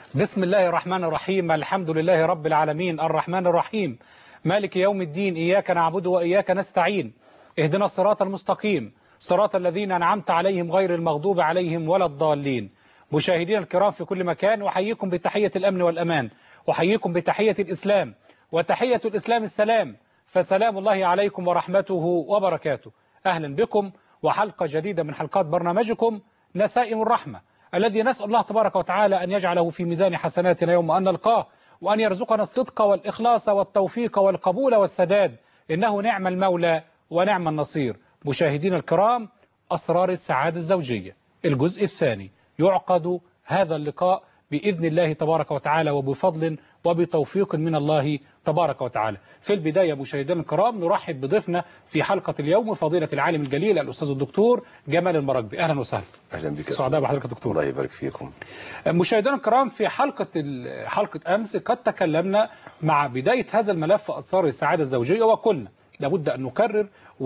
بسم الله الرحمن الرحيم. الحمد لله رب العالمين الرحمن الرحيم مالك يوم الدين. إياك نعبد وإياك نستعين. اهدنا الصراط المستقيم صراط الذين أنعمت عليهم غير المغضوب عليهم ولا الضالين. مشاهدينا الكرام في كل مكان، أحييكم بتحية الأمن والأمان، أحييكم بتحية الإسلام، وتحية الإسلام السلام، فسلام الله عليكم ورحمته وبركاته. أهلا بكم وحلقة جديدة من حلقات برنامجكم نسائم الرحمة، الذي نسأل الله تبارك وتعالى أن يجعله في ميزان حسناتنا يوم أن نلقاه، وأن يرزقنا الصدق والإخلاص والتوفيق والقبول والسداد، إنه نعم المولى ونعم النصير. مشاهدينا الكرام، أسرار السعادة الزوجية الجزء الثاني يعقد هذا اللقاء بإذن الله تبارك وتعالى وبفضل وبتوفيق من الله تبارك وتعالى. في البداية مشاهدينا الكرام نرحب بضيفنا في حلقة اليوم فضيلة العالم الجليل الأستاذ الدكتور جمال المراكبي. أهلا وسهلا. أهلا بك. سعداء بحضرتك يا دكتور. الله يبارك فيكم. مشاهدينا الكرام، في حلقة أمس قد تكلمنا مع بداية هذا الملف أسرار السعادة الزوجية، وقلنا لابد أن نكرر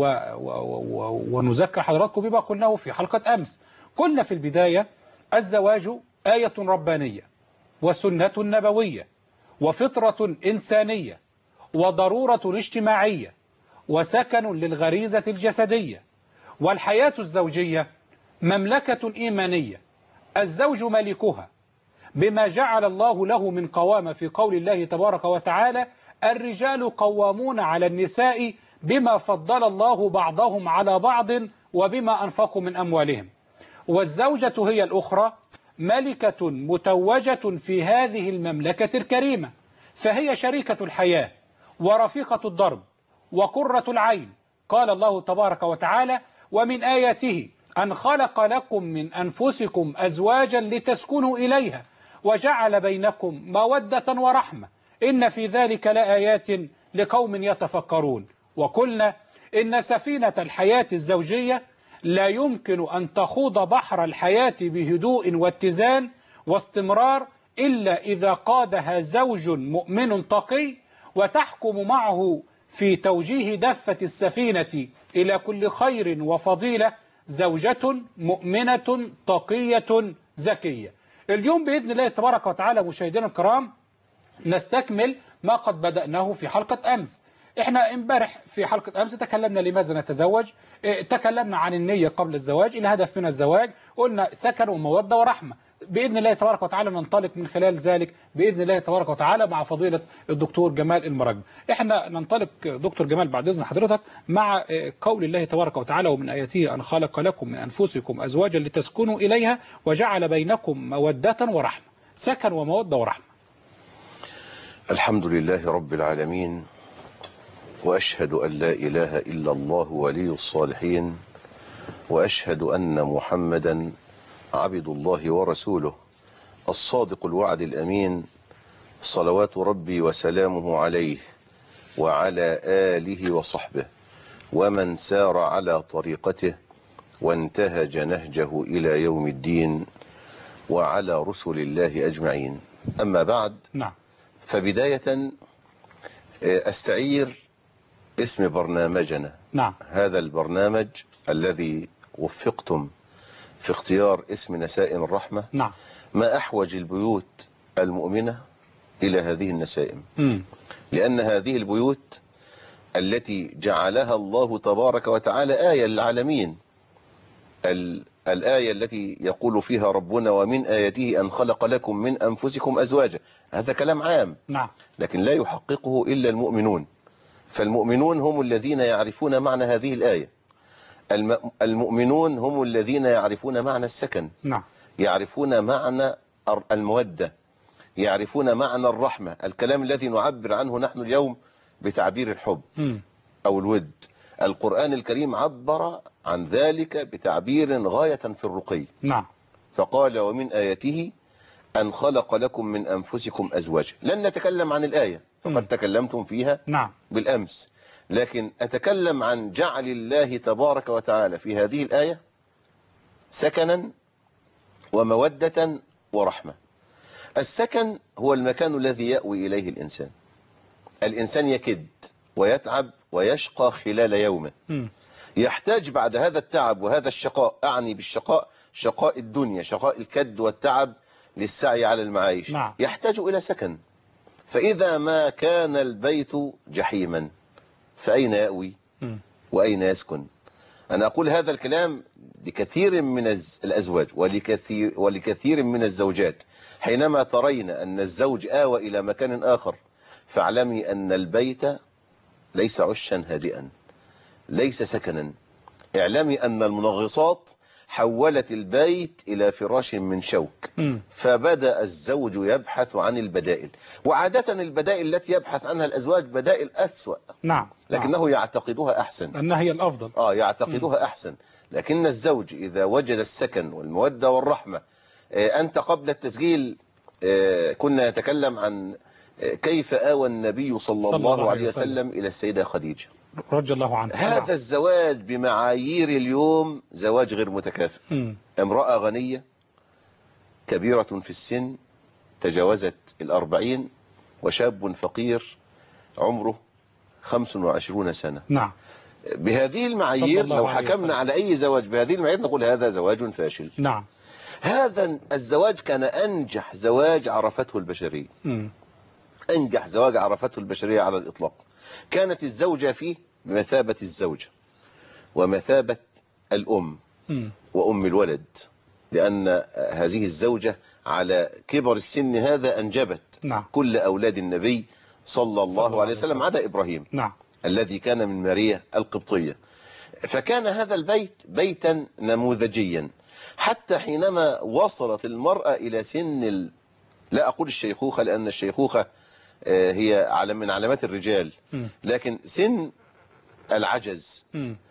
ونذكر حضراتكم بما قلناه في حلقة أمس. قلنا في البداية الزواج آية ربانية وسنة نبوية وفطرة إنسانية وضرورة اجتماعية وسكن للغريزة الجسدية، والحياة الزوجية مملكة إيمانية الزوج ملكها بما جعل الله له من قوامة في قول الله تبارك وتعالى: الرجال قوامون على النساء بما فضل الله بعضهم على بعض وبما أنفقوا من أموالهم. والزوجة هي الأخرى ملكة متوجة في هذه المملكة الكريمة، فهي شريكة الحياة ورفيقة الدرب وقرة العين. قال الله تبارك وتعالى: ومن آياته أن خلق لكم من أنفسكم أزواجا لتسكنوا إليها وجعل بينكم مودة ورحمة إن في ذلك لآيات لقوم يتفكرون. وقلنا إن سفينة الحياة الزوجية لا يمكن أن تخوض بحر الحياة بهدوء واتزان واستمرار إلا إذا قادها زوج مؤمن تقي وتحكم معه في توجيه دفة السفينة إلى كل خير وفضيلة زوجة مؤمنة تقية زكية. اليوم بإذن الله تبارك وتعالى مشاهدينا الكرام نستكمل ما قد بدأناه في حلقة أمس. احنا امبارح في حلقة أمس تكلمنا لماذا نتزوج، تكلمنا عن النية قبل الزواج، الهدف من الزواج، قلنا سكن ومودة ورحمة. بإذن الله تبارك وتعالى ننطلق من خلال ذلك بإذن الله تبارك وتعالى مع فضيلة الدكتور جمال المراكبي. احنا ننطلق دكتور جمال بعد إذن حضرتك مع قول الله تبارك وتعالى: ومن آياته أن خلق لكم من أنفسكم أزواجا لتسكنوا إليها وجعل بينكم مودة ورحمة. سكن ومودة ورحمة. الحمد لله رب العالمين، وأشهد أن لا إله إلا الله ولي الصالحين، وأشهد أن محمدا عبد الله ورسوله الصادق الوعد الأمين، صلوات ربي وسلامه عليه وعلى آله وصحبه ومن سار على طريقته وانتهج نهجه إلى يوم الدين، وعلى رسل الله أجمعين. أما بعد، نعم. فبداية أستعير اسم برنامجنا. نعم. هذا البرنامج الذي وفقتم في اختيار اسم نسائم الرحمة. نعم. ما أحوج البيوت المؤمنة إلى هذه النسائم، لأن هذه البيوت التي جعلها الله تبارك وتعالى آية للعالمين، الآية التي يقول فيها ربنا: ومن آياته أن خلق لكم من أنفسكم أزواجا. هذا كلام عام، نعم، لكن لا يحققه إلا المؤمنون. فالمؤمنون هم الذين يعرفون معنى هذه الآية. المؤمنون هم الذين يعرفون معنى السكن، نعم، يعرفون معنى المودة، يعرفون معنى الرحمة، الكلام الذي نعبر عنه نحن اليوم بتعبير الحب أو الود. القرآن الكريم عبر عن ذلك بتعبير غاية في الرقي. نعم. فقال: ومن آياته أن خلق لكم من أنفسكم أزواجا. لن نتكلم عن الآية فقد تكلمتم فيها نعم بالأمس، لكن أتكلم عن جعل الله تبارك وتعالى في هذه الآية سكنا ومودة ورحمة. السكن هو المكان الذي يأوي إليه الإنسان. الإنسان يكد ويتعب ويشقى خلال يومه، يحتاج بعد هذا التعب وهذا الشقاء، أعني بالشقاء شقاء الدنيا، شقاء الكد والتعب للسعي على المعايش، نعم. يحتاج إلى سكن. فإذا ما كان البيت جحيما فأين يأوي وأين يسكن؟ أنا أقول هذا الكلام لكثير من الأزواج ولكثير من الزوجات. حينما ترين أن الزوج آوى إلى مكان آخر فاعلمي أن البيت ليس عشا هادئا، ليس سكنا. اعلمي أن المنغصات حولت البيت إلى فراش من شوك. فبدأ الزوج يبحث عن البدائل، وعادة البدائل التي يبحث عنها الأزواج بدائل أسوأ. نعم. لكنه يعتقدها أحسن، أنها هي الأفضل. يعتقدها أحسن. لكن الزوج إذا وجد السكن والمودة والرحمة. أنت قبل التسجيل كنا نتكلم عن كيف آوى النبي صلى الله عليه وسلم إلى السيدة خديجة رضي الله عنها. هذا الزواج بمعايير اليوم زواج غير متكافئ. امرأة غنية كبيرة في السن تجاوزت 40، وشاب فقير عمره 25 سنة. نعم. بهذه المعايير لو حكمنا على أي زواج بهذه المعايير نقول هذا زواج فاشل. نعم. هذا الزواج كان أنجح زواج عرفته البشرية. أنجح زواج عرفته البشرية على الإطلاق. كانت الزوجة فيه بمثابة الزوجة ومثابة الأم وأم الولد، لأن هذه الزوجة على كبر السن هذا أنجبت كل أولاد النبي صلى الله عليه وسلم عدا إبراهيم الذي كان من ماريا القبطية. فكان هذا البيت بيتا نموذجيا، حتى حينما وصلت المرأة إلى سن لا أقول الشيخوخة لأن الشيخوخة هي من علامات الرجال، لكن سن العجز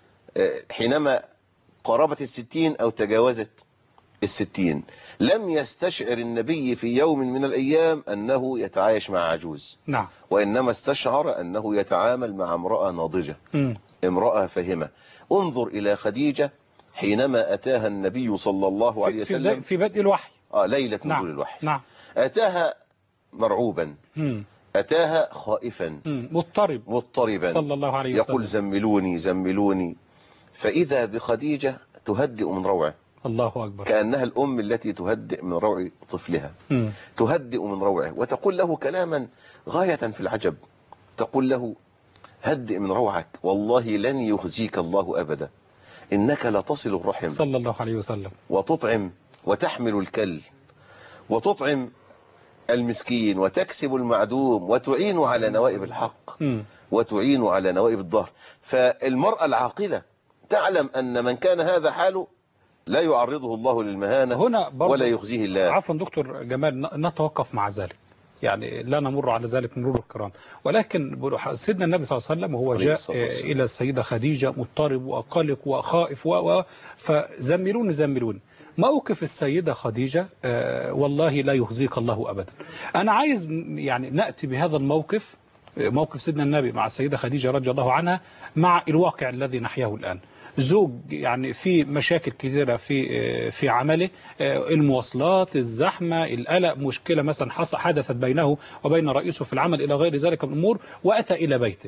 حينما قربت 60 أو تجاوزت 60 لم يستشعر النبي في يوم من الأيام أنه يتعايش مع عجوز. وإنما استشعر أنه يتعامل مع امرأة ناضجة، امرأة فهمة. انظر إلى خديجة حينما أتاها النبي صلى الله عليه وسلم في بدء الوحي، ليلة نزول الوحي. أتاها مرعوبا، أتاها خائفا، مضطربا صلى الله عليه وسلم، يقول زملوني زملوني. فإذا بخديجة تهدئ من روعه. الله أكبر. كأنها الأم التي تهدئ من روع طفلها، تهدئ من روعه وتقول له كلاما غاية في العجب. تقول له هدئ من روعك، والله لن يخزيك الله أبدا، إنك لتصل الرحم صلى الله عليه وسلم، وتطعم وتحمل الكل وتطعم المسكين وتكسب المعدوم وتعين على نوائب الحق وتعين على نوائب الظهر. فالمرأة العاقلة تعلم أن من كان هذا حاله لا يعرضه الله للمهانة هنا ولا يخزيه الله. عفوا دكتور جمال، نتوقف مع ذلك، يعني لا نمر على ذلك مرور الكرام، ولكن سيدنا النبي صلى الله عليه وسلم وهو جاء إلى السيدة خديجة مضطرب وقلق وخائف فزملوني زملوني. موقف السيدة خديجة والله لا يخزيك الله أبدا. أنا عايز يعني نأتي بهذا الموقف، موقف سيدنا النبي مع السيدة خديجة رضي الله عنها مع الواقع الذي نحياه الآن. زوج يعني في مشاكل كثيرة في عمله، المواصلات، الزحمة، القلق، مشكلة مثلا حدثت بينه وبين رئيسه في العمل إلى غير ذلك من الأمور، وأتى إلى بيته.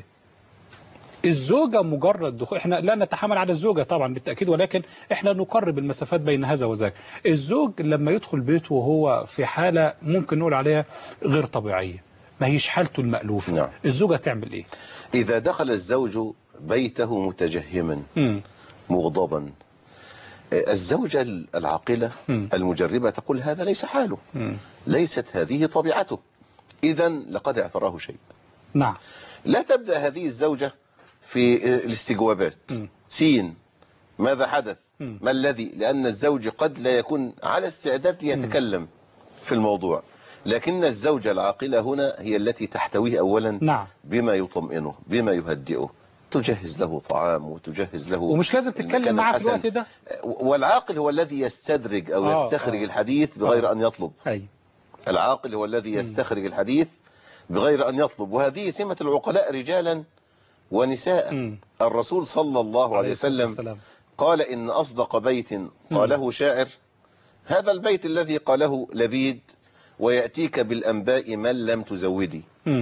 الزوجة مجرد دخول، احنا لا نتحمل على الزوجة طبعا بالتأكيد، ولكن احنا نقرب المسافات بين هذا وذاك. الزوج لما يدخل بيته وهو في حالة ممكن نقول عليها غير طبيعية، ما هيش حالته المألوفة، الزوجة تعمل ايه؟ إذا دخل الزوج بيته متجهما مغضبا، الزوجة العاقلة المجربة تقول هذا ليس حاله، ليست هذه طبيعته، إذا لقد اعتراه شيء. نعم. لا تبدأ هذه الزوجة في الاستجوابات. سين ماذا حدث؟ ما الذي؟ لأن الزوج قد لا يكون على استعداد ليتكلم في الموضوع، لكن الزوجة العاقلة هنا هي التي تحتويه أولا بما يطمئنه، بما يهدئه، تجهز له طعام وتجهز له، ومش لازم تتكلم معه في الوقت ده. والعاقل هو الذي يستدرج أو يستخرج الحديث بغير أن يطلب. العاقل هو الذي يستخرج الحديث بغير أن يطلب، وهذه سمة العقلاء رجالا ونساء. الرسول صلى الله عليه وسلم قال إن أصدق بيت قاله شاعر هذا البيت الذي قاله لبيد ويأتيك بالأنباء من لم تزودي.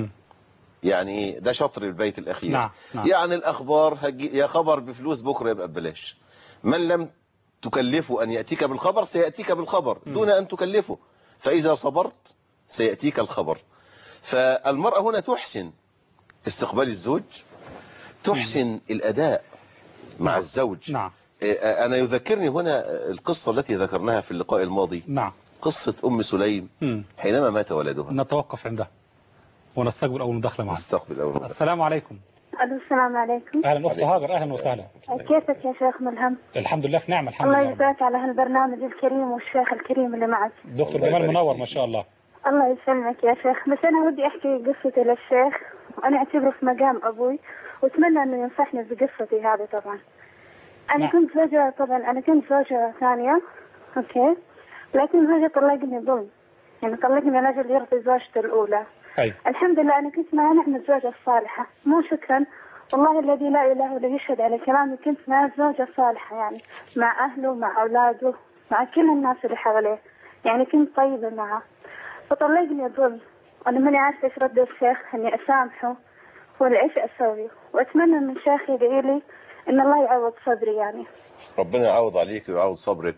يعني ده شطر البيت الأخير. نعم. يعني الأخبار يا خبر بفلوس بكرة يبقى ببلاش، من لم تكلفه أن يأتيك بالخبر سيأتيك بالخبر دون أن تكلفه. فإذا صبرت سيأتيك الخبر. فالمرأة هنا تحسن استقبال الزوج، تحسن الأداء مع الزوج. نعم. أنا يذكرني هنا القصة التي ذكرناها في اللقاء الماضي. نعم. قصة أم سليم حينما مات ولدها. نتوقف عندها ونستقبل أول مداخلة معنا. نستقبل أول مداخلة. السلام عليكم. السلام عليكم. أهلا أخت هاجر، أهلا وسهلا. كيفك يا شيخ ملهم؟ الحمد لله في نعمة، الحمد لله. الله يجزاك على هالبرنامج الكريم والشيخ الكريم اللي معك. دكتور جمال منور ما شاء الله. الله يسلمك يا شيخ. بس أنا ودي أحكي قصتي للشيخ، وأنا أعتبره في مقام أبوي، وأتمنى إنه ينصحني بقصتي هذه. طبعا أنا كنت زوجة، زوجة ثانية، أوكي، لكن زوجي طلقني ظلم، يعني طلقني لأجل يرضي زوجته الأولى. أي. الحمد لله أنا كنت معاه نعمة الزوجة الصالحة، مو شكرا والله الذي لا إله إلا يشهد على كلامي، كنت مع الزوجة الصالحة، يعني مع أهله، مع أولاده، مع كل الناس اللي حواليه، يعني كنت طيبة معه. فطلقني الظلم، أنا ماني عارفة إيش رد الشيخ، إني أسامحه ولا إيش أسوي، وأتمنى من الشيخ يدعي لي إن الله يعوض صبري. يعني ربنا يعوض عليك ويعوض صبرك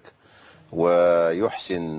ويحسن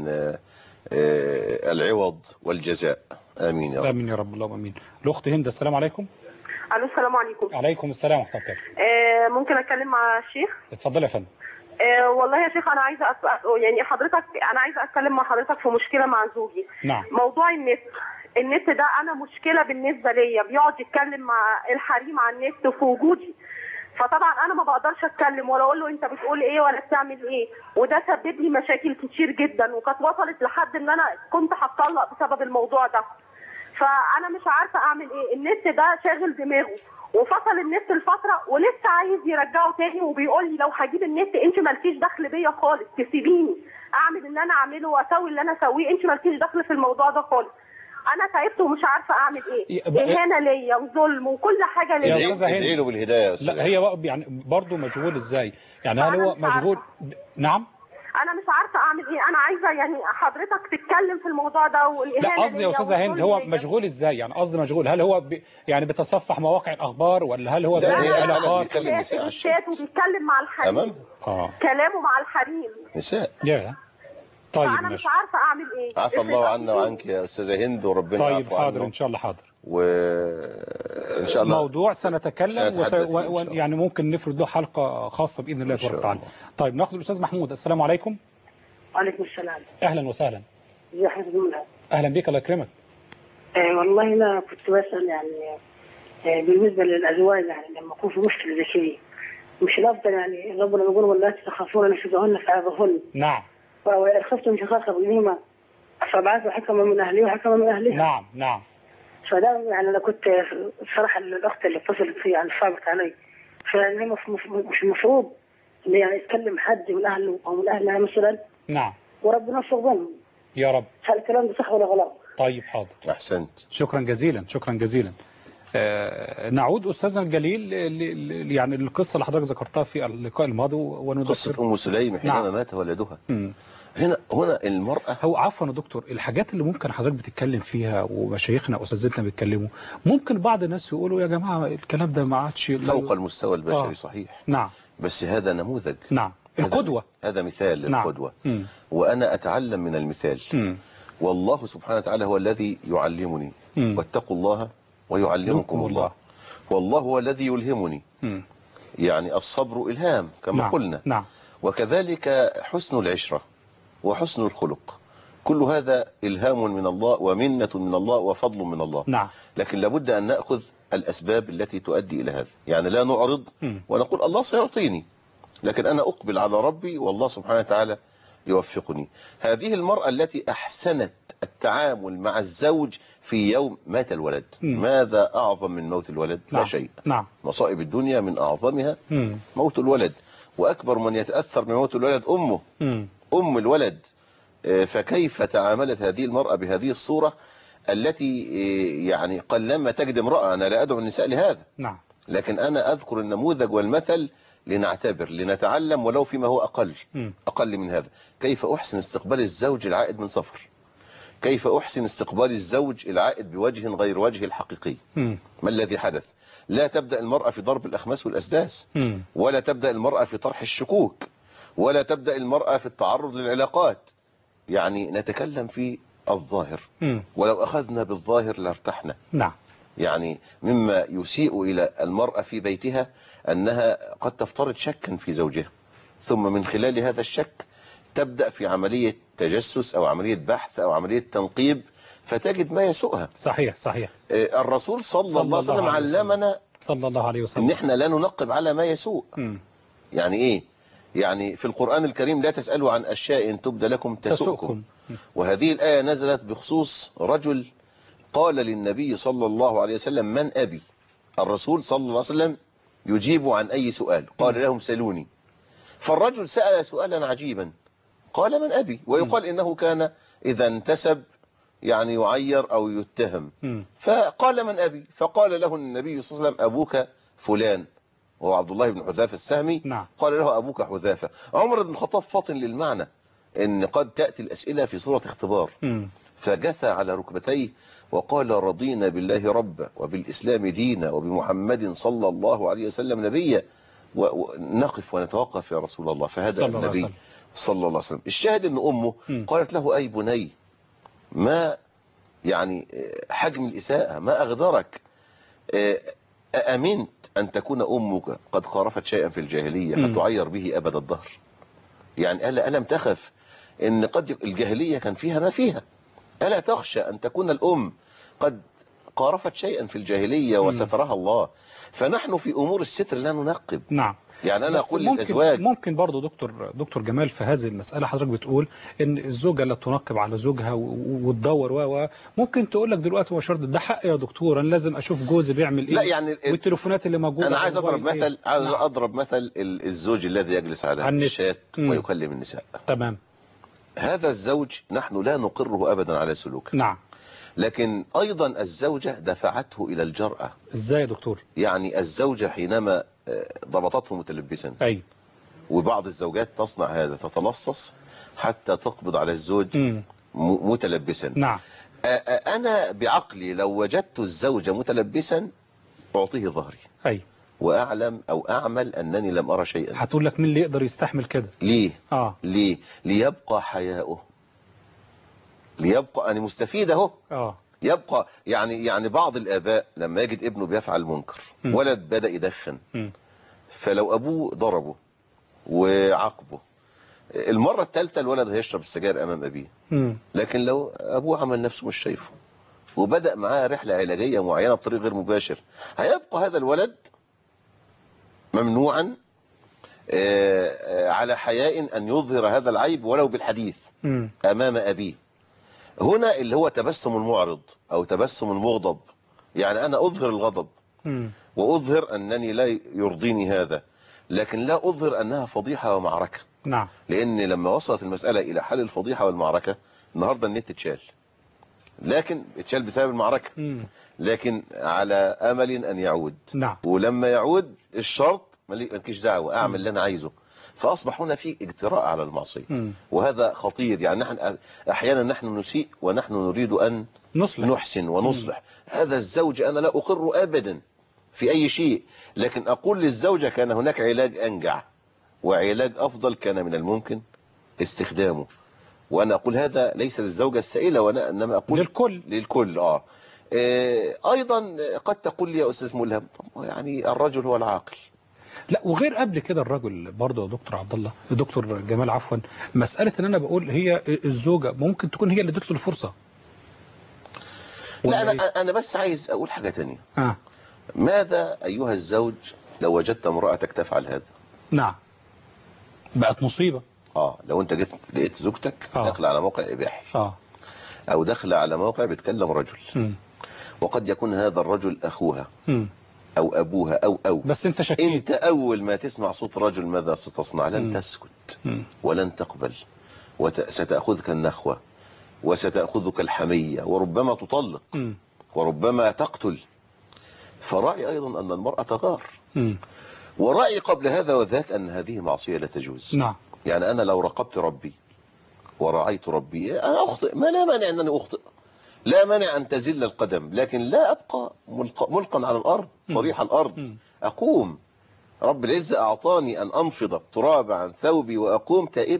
العوض والجزاء. آمين يا رب. آمين يا رب، اللهم آمين. الأخت هند، السلام عليكم. الو السلام عليكم. عليكم السلام ورحمة الله. ممكن اتكلم مع الشيخ؟ اتفضل يا فندم. والله يا شيخ انا عايزه يعني حضرتك، انا عايزه اتكلم مع حضرتك في مشكله مع زوجي. نعم. موضوع النت ده انا مشكله بالنسبه ليا، بيقعد يتكلم مع الحريم على النت في وجودي، فطبعا انا ما بقدرش اتكلم ولا اقول له انت بتقول ايه ولا بتعمل ايه، وده سبب لي مشاكل كتير جدا، وكانت وصلت لحد ان انا كنت هتطلق بسبب الموضوع ده. فانا مش عارفه اعمل ايه، النت ده شاغل دماغه، وفصل النت لفتره ولسه عايز يرجعه تاني، وبيقول لي لو هجيب النت انت مالكيش دخل بيا خالص، تسيبيني اعمل اللي انا اعمله واسوي اللي انا اسويه، انت مالكيش دخل في الموضوع ده خالص. انا تعبت ومش عارفه اعمل ايه، اهانه ليا وظلم وكل حاجه ليا. ادعي له بالهدايه يا استاذ. لا هي يعني برضه مشغول ازاي؟ يعني هل هو مشغول؟ نعم. انا مش عارفه اعمل ايه، انا عايزه يعني حضرتك تتكلم في الموضوع ده والاهانه. لا قصدي يا استاذه هند، هو مشغول ازاي؟ يعني قصدي مشغول، هل هو يعني بيتصفح مواقع الاخبار، ولا هل هو بيعمل علاقات؟ بيتكلم نساء الشات وبيتكلم مع الحريم. كلامه مع الحريم نساء. طيب انا مش عارفه اعمل ايه. عفى الله عنا وعنك يا استاذه هند، وربنا طيب يعفو عنه. حاضر ان شاء الله. حاضر. وان شاء الله موضوع سنتكلم يعني ممكن نفرد له حلقه خاصه باذن الله تبارك وتعالى. طيب ناخذ الاستاذ محمود. السلام عليكم. وعليكم السلام. اهلا وسهلا. ازي حضرتك منى؟ اهلا بك، الله يكرمك. والله انا كنت بسال يعني بالنسبه للازواج، يعني لما يكون في مشكله زي كذي، مش الافضل يعني ربنا بيقول واللاتي تخافون نشوزهن فعظوهن. نعم. وإن خفتم شقاق بينهما فابعثوا حكما من اهله وحكما من اهلها. نعم نعم. فده يعني انا كنت الصراحه الاخت اللي اتصلت فيها يعني صعبت علي، فيعني مش المفروض ان يعني يتكلم حد من اهله او من اهلها مثلا. نعم. وربنا يوفق بينهم يا رب. هل الكلام ده صح ولا غلط؟ طيب حاضر. احسنت. شكرا جزيلا، شكرا جزيلا. نعود أستاذنا الجليل يعني القصة اللي حضرتك ذكرتها في اللقاء الماضي وندخل قصة أم سليم حينما مات ولدها. هنا المرأة، هو عفوا يا دكتور، الحاجات اللي ممكن حضرتك بتتكلم فيها ومشايخنا وأساتذتنا بيتكلموا، ممكن بعض الناس يقولوا يا جماعة الكلام ده ما عادش فوق المستوى البشري. صحيح. نعم. بس هذا نموذج. نعم. القدوة. هذا مثال للقدوة. وأنا أتعلم من المثال. والله سبحانه وتعالى هو الذي يعلمني. واتقوا الله ويعلمكم الله. والله هو الذي يلهمني. يعني الصبر إلهام كما قلنا. نعم. وكذلك حسن العشرة وحسن الخلق، كل هذا إلهام من الله ومنة من الله وفضل من الله. نعم. لكن لابد أن نأخذ الأسباب التي تؤدي إلى هذا، يعني لا نعرض ونقول الله سيعطيني، لكن أنا أقبل على ربي والله سبحانه وتعالى يوفقني. هذه المرأة التي أحسنت التعامل مع الزوج في يوم مات الولد. ماذا أعظم من موت الولد؟ لا شيء. نعم. مصائب الدنيا من أعظمها موت الولد، وأكبر من يتأثر من موت الولد أمه. أم الولد. فكيف تعاملت هذه المرأة بهذه الصورة التي يعني قلما تجد امرأة، أنا لا أدعو النساء لهذا. نعم. لكن أنا أذكر النموذج والمثل لنعتبر، لنتعلم ولو فيما هو أقل من هذا. كيف أحسن استقبال الزوج العائد من سفر؟ كيف أحسن استقبال الزوج العائد بوجه غير وجهه الحقيقي؟ ما الذي حدث؟ لا تبدأ المرأة في ضرب الأخماس والأسداس، ولا تبدأ المرأة في طرح الشكوك، ولا تبدأ المرأة في التعرض للعلاقات. يعني نتكلم في الظاهر، ولو أخذنا بالظاهر لارتحنا. نعم. يعني مما يسيء إلى المرأة في بيتها أنها قد تفترض شكا في زوجها، ثم من خلال هذا الشك تبدأ في عملية تجسس أو عملية بحث أو عملية تنقيب، فتجد ما يسوءها. صحيح صحيح. الرسول صلى الله عليه وسلم علمنا صلى الله عليه وسلم ان احنا لا ننقب على ما يسوء. يعني ايه؟ يعني في القرآن الكريم لا تسألوا عن أشياء إن تبد لكم تسؤكم. وهذه الآية نزلت بخصوص رجل قال للنبي صلى الله عليه وسلم: من أبي؟ الرسول صلى الله عليه وسلم يجيب عن أي سؤال، قال لهم: سلوني. فالرجل سأل سؤالا عجيبا، قال: من أبي؟ ويقال إنه كان إذا انتسب يعني يعير أو يتهم، فقال: من أبي؟ فقال له النبي صلى الله عليه وسلم: أبوك فلان، وهو عبد الله بن حذافة السهمي. نعم. قال له: أبوك حذافة. عمر بن الخطاب فاطن للمعنى إن قد تأتي الأسئلة في صورة اختبار، فجثى على ركبتيه وقال: رضينا بالله ربا وبالإسلام دينا وبمحمد صلى الله عليه وسلم نبيا، ونقف ونتوقف يا رسول الله. فهذا النبي صلى الله عليه وسلم. الشاهد أن أمه قالت له: أي بني، ما يعني حجم الإساءة، ما أغدرك، أأمنت أن تكون أمك قد قارفت شيئا في الجاهلية فتعير به أبد الدهر؟ يعني ألم تخف أن قد الجاهلية كان فيها ما فيها؟ ألا تخشى أن تكون الأم قد قارفت شيئا في الجاهلية وسترها الله؟ فنحن في أمور الستر لا ننقب. نعم. يعني أنا أقول للأزواج، ممكن برضو دكتور جمال في هذه المسألة حضرتك بتقول إن الزوجة لا تنقب على زوجها وتدور ممكن تقول لك دلوقتي هو شرط ده حق يا دكتور، أنا لازم أشوف جوزي بيعمل إيه. لا يعني والتليفونات اللي موجودة. أنا عايز أضرب مثل، إيه؟ عايز أضرب مثل الزوج الذي يجلس على الشات ويكلم النساء. تمام. هذا الزوج نحن لا نقره أبدا على سلوكه. نعم. لكن أيضا الزوجة دفعته إلى الجرأة. إزاي يا دكتور؟ يعني الزوجة حينما ضبطته متلبسا، أي، وبعض الزوجات تصنع هذا، تتلصص حتى تقبض على الزوج متلبسا. نعم. أنا بعقلي لو وجدت الزوجة متلبسا أعطيه ظهري. أي. وأعلم أو أعمل أنني لم أرى شيئا. هتقول لك مين اللي يقدر يستحمل كده؟ ليه؟ ليه؟ ليبقى حياؤه، ليبقى أنا مستفيد أهو. يبقى يعني بعض الآباء لما يجد ابنه بيفعل منكر، ولد بدأ يدخن، فلو أبوه ضربه وعاقبه، المرة الثالثة الولد هيشرب السجاير أمام أبيه. لكن لو أبوه عمل نفسه مش شايفه وبدأ معاه رحلة علاجية معينة بطريق غير مباشر، هيبقى هذا الولد ممنوعا على حياء أن يظهر هذا العيب ولو بالحديث أمام أبيه. هنا اللي هو تبسم المعرض أو تبسم المغضب، يعني أنا أظهر الغضب وأظهر أنني لا يرضيني هذا، لكن لا أظهر أنها فضيحة ومعركة. نعم. لأن لما وصلت المسألة إلى حل الفضيحة والمعركة، النهاردة النت اتشال، لكن اتشال بسبب المعركة، لكن على أمل أن يعود. نعم. ولما يعود الشرط مالكيش دعوة، أعمل اللي أنا عايزه. فأصبح هنا في اجتراء على المعصية، وهذا خطير. يعني نحن أحيانا نحن نسيء ونحن نريد أن نحسن ونصلح. هذا الزوج أنا لا أقر أبدا في أي شيء، لكن أقول للزوجة كان هناك علاج أنجع وعلاج أفضل كان من الممكن استخدامه. وأنا أقول هذا ليس للزوجة السائلة، وأنا إنما أقول للكل. أيضا قد تقول لي يا أستاذ ملهم، يعني الرجل هو العاقل. لا، وغير قبل كده الرجل برضه يا دكتور عبد الله، دكتور جمال عفوا، مسألة ان انا بقول هي الزوجة ممكن تكون هي اللي ادت له الفرصة. لا انا بس عايز اقول حاجة تانية. ماذا ايها الزوج لو وجدت امرأتك تفعل هذا؟ نعم، بقت مصيبة. لو انت جيت لقيت زوجتك داخله على موقع اباحي، او داخله على موقع بيتكلم رجل، وقد يكون هذا الرجل اخوها أو أبوها أو بس أنت شكيت. أنت أول ما تسمع صوت رجل ماذا ستصنع؟ لن تسكت ولن تقبل، وستأخذك النخوة وستأخذك الحمية، وربما تطلق وربما تقتل. فرأي أيضا أن المرأة تغار، ورأي قبل هذا وذاك أن هذه معصية لا تجوز. نعم. يعني أنا لو راقبت ربي ورعيت ربي أنا أخطئ، ما لا مانع أنني أخطئ، لا مانع أن تزل القدم، لكن لا أبقى ملقا على الأرض طريح الأرض. أقوم، رب العزة أعطاني أن أنفض التراب عن ثوبي وأقوم تائبا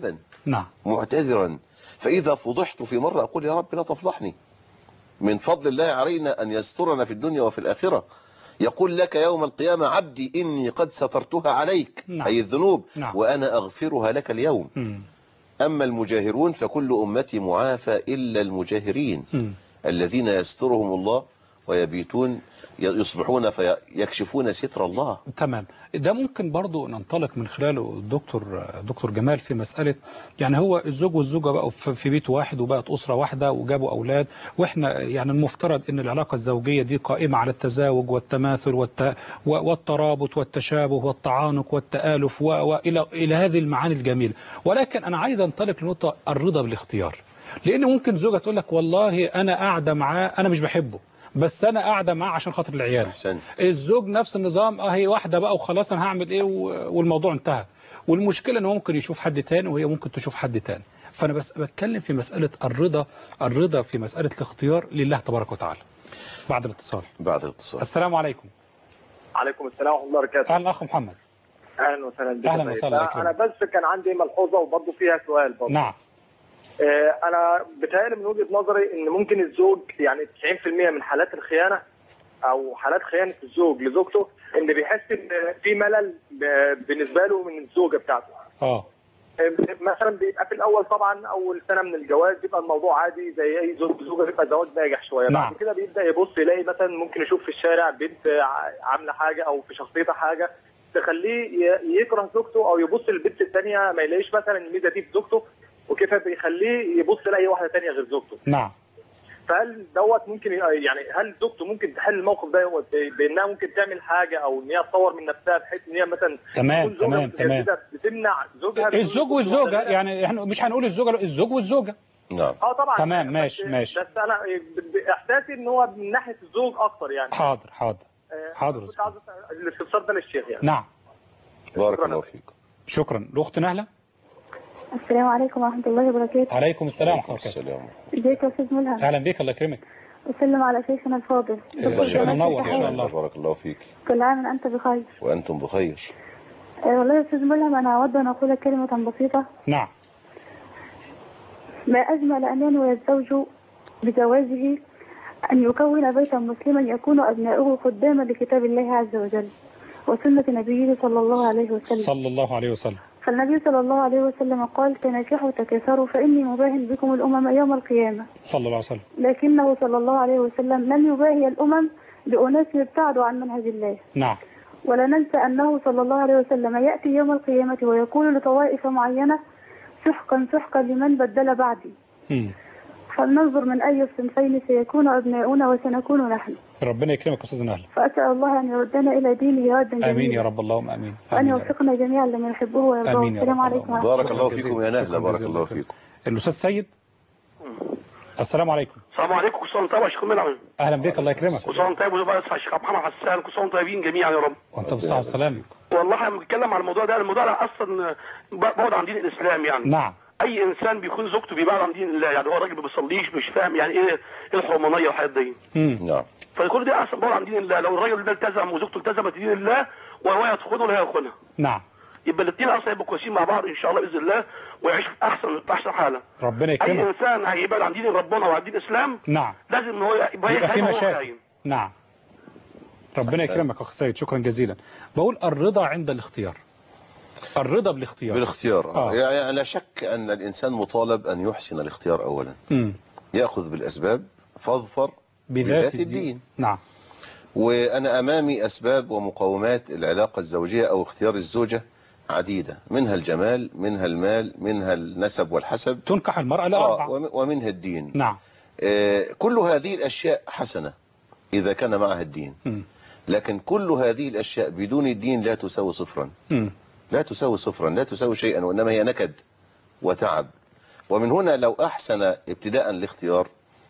نعم. معتذرا. فإذا فضحت في مرة أقول يا رب لا تفضحني. من فضل الله علينا أن يسترنا في الدنيا وفي الآخرة. يقول لك يوم القيامة عبدي إني قد سترتها عليك، نعم. أي الذنوب، نعم. وأنا أغفرها لك اليوم. أما المجاهرون فكل أمتي معافى إلا المجاهرين الذين يسترهم الله ويبيتون يصبحون فيكشفون ستر الله. تمام. ده ممكن برضو ننطلق من خلاله دكتور جمال في مسألة، يعني هو الزوج والزوجة بقوا في بيت واحد وبقت أسرة واحدة وجابوا أولاد، وإحنا يعني المفترض أن العلاقة الزوجية دي قائمة على التزاوج والتماثل والترابط والتشابه والتعانق والتآلف وإلى هذه المعاني الجميلة. ولكن أنا عايز أنطلق لنقطة الرضا بالاختيار، لأن ممكن زوجة تقول لك والله أنا قاعدة معاه أنا مش بحبه بس انا قاعده معاه عشان خاطر العيال. أحسنت. الزوج نفس النظام، هي واحده بقى وخلاص انا هعمل ايه والموضوع انتهى. والمشكله ان هو ممكن يشوف حد تاني وهي ممكن تشوف حد تاني. فانا بس بتكلم في مساله الرضا في مساله الاختيار لله تبارك وتعالى. بعد الاتصال. السلام عليكم. عليكم السلام ورحمه الله وبركاته. اهلا اخ محمد. اهلا وسهلا بك. اهلا وسهلا. انا بس كان عندي ملحوظه وبرضه فيها سؤال برضه. نعم. انا بتهيألي من وجهه نظري ان ممكن الزوج يعني 90% من حالات الخيانه او حالات خيانه الزوج لزوجته ان بيحس ان في ملل بالنسبه له من الزوجه بتاعته. مثلا بيبقى في الاول طبعا اول سنه من الجواز بيبقى الموضوع عادي زي اي زوجه بيبقى زواج ناجح شويه. نعم. بعد كده بيبدا يبص يلاقي مثلا ممكن يشوف في الشارع بنت عامله حاجه او في شخصيتها حاجه تخليه يكره زوجته او يبص للبنت الثانيه ما يلاقيش مثلا الميزه دي في زوجته وكيف بيخليه يبص لاي واحده ثانيه غير زوجته. نعم. فهل دوت ممكن يعني هل زوجته ممكن تحل الموقف ده بانها ممكن تعمل حاجه او ان هي تطور من نفسها بحيث ان هي مثلا تمام بتمنع زوجها الزوج والزوجه، يعني احنا مش هنقول الزوج والزوجه. نعم. طبعا. تمام ماشي. بس انا احساسي ان هو من ناحيه الزوج اكتر يعني. حاضر. كنت عاوز الاستفسار ده للشيخ يعني. نعم. بارك الله فيكم. شكرا. الاخت نهله. السلام عليكم ورحمة الله وبركاته. عليكم السلام ورحمة الله وبركاته. ازيك يا أستاذ ملهم؟ أهلا بك، الله يكرمك. أسلم على شيخنا الفاضل. شيخنا منور إن شاء الله. بارك الله فيك. كل عام وأنت بخير. وأنتم بخير. والله يا أستاذ ملهم أنا أود أن أقول كلمة بسيطة. نعم. ما أجمل أن ينوي الزوج بزواجه أن يكون بيتا مسلما يكون أبناؤه خداما لكتاب الله عز وجل وسنة نبيه صلى الله عليه وسلم. فالنبي صلى الله عليه وسلم قال تناكحوا تكاثروا فإني مباهن بكم الأمم يوم القيامة صلى الله عليه وسلم. لكنه صلى الله عليه وسلم لم يباهي الأمم بأناس ابتعدوا عن منهج الله. نعم. ولا ننسى أنه صلى الله عليه وسلم يأتي يوم القيامة ويقول لطوائف معينة سحقا لمن بدل بعدي. فلننظر من أي الصنفين سيكون أبناؤنا وسنكون نحن. ربنا يكرمك أستاذ نهله. فأسأل الله أن يردنا إلى دينه ردا جميلا. آمين يا رب، اللهم آمين. وأن يوفقنا جميعا لما يحبه ويرضاه. السلام عليكم. بارك الله فيكم يا نهله. بارك الله فيكم. الأستاذ سيد. السلام عليكم. السلام عليكم. كل سنه وانتم طيب يا شيخ ملعب. اهلا بك، الله يكرمك. كل سنه وانتم طيب ويبقى يا شيخ محمد حسان. كل سنه وانتم طيبين جميعا يا رب. وانت بالصحه والسلامه. والله احنا بنتكلم على الموضوع ده اصلا بعد عن دين الاسلام يعني. نعم. اي انسان بيكون زوجته بيبعد عن دين الله، يعني هو راجل ما بيصليش مش فاهم يعني ايه الحرمانيه والحاجات دي. نعم. فكل ده اصلا بعد عن دين الله. لو الراجل ده التزم وزوجته التزمت بدين الله وهو يدخله ولا يدخلها. نعم. يبقى الاثنين اصلا يبقوا كويسين مع بعض ان شاء الله باذن الله ويعيشوا في احسن حاله. ربنا يكرمك. اي انسان هيبعد عن دين ربنا وعن دين الاسلام نعم لازم ان هو يبقى في مشاكل. نعم. ربنا يكرمك اخ سيد، شكرا جزيلا. بقول الرضا عند الاختيار. الرضا بالاختيار. يعني لا شك ان الانسان مطالب ان يحسن الاختيار اولا. ياخذ بالاسباب فاظفر بذات الدين. نعم. وانا امامي اسباب ومقومات العلاقه الزوجيه او اختيار الزوجه عديدة، منها الجمال، منها المال، منها النسب والحسب. تنكح المرأة لأربعة. ومنها الدين. نعم. كل هذه الأشياء حسنة إذا كان معها الدين. لكن كل هذه الأشياء بدون الدين لا تساوي صفرا. لا تساوي صفرا، لا تساوي شيئا، وإنما هي نكد وتعب. ومن هنا لو أحسن ابتداء الاختيار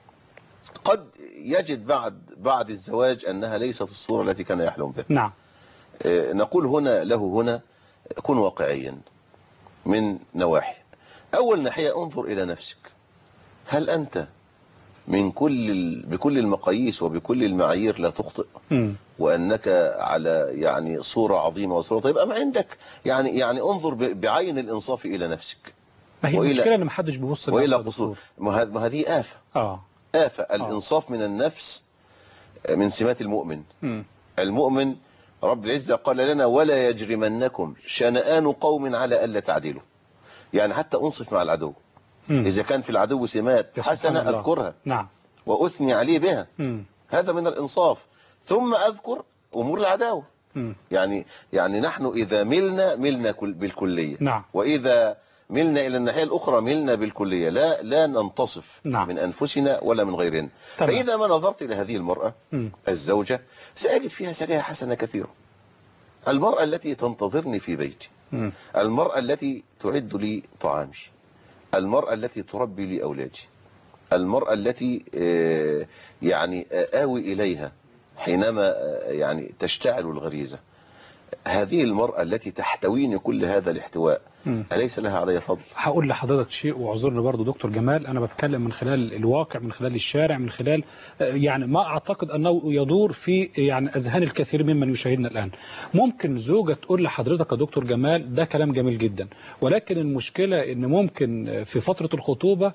قد يجد بعد الزواج أنها ليست الصورة التي كان يحلم بها. نعم. نقول هنا كن واقعيا من نواحي. أول ناحية انظر إلى نفسك، هل أنت بكل المقاييس وبكل المعايير لا تخطئ وأنك على يعني صورة عظيمة وصورة طيبة أم عندك يعني انظر بعين الإنصاف إلى نفسك. ما هي المشكلة ان محدش بيبص وإلى قصور. ما هذه آفة. آفة. الإنصاف من النفس من سمات المؤمن. المؤمن رب العزة قال لنا ولا يجرمنكم شنآن قوم على ألا تعدلوا. يعني حتى أنصف مع العدو. إذا كان في العدو سمات حسنة أذكرها. نعم. وأثني عليه بها. هذا من الإنصاف. ثم أذكر أمور العداوة. يعني نحن إذا ملنا بالكلية. نعم. وإذا ملنا إلى الناحية الأخرى ملنا بالكلية. لا ننتصف. نعم. من أنفسنا ولا من غيرنا. فإذا ما نظرت إلى هذه المرأة الزوجة سأجد فيها سجايا حسنة كثيرة. المرأة التي تنتظرني في بيتي، المرأة التي تعد لي طعامي، المرأة التي تربي لي أولادي، المرأة التي يعني آوي إليها حينما يعني تشتعل الغريزة. هذه المرأة التي تحتويني كل هذا الاحتواء أليس لها علي فضل؟ هقول لحضرتك شيء واعذرني برضو دكتور جمال، أنا بتكلم من خلال الواقع، من خلال الشارع، من خلال يعني ما أعتقد أنه يدور في يعني أذهان الكثير ممن يشاهدنا الآن. ممكن زوجة تقول لحضرتك يا دكتور جمال ده كلام جميل جدا، ولكن المشكلة إن ممكن في فترة الخطوبة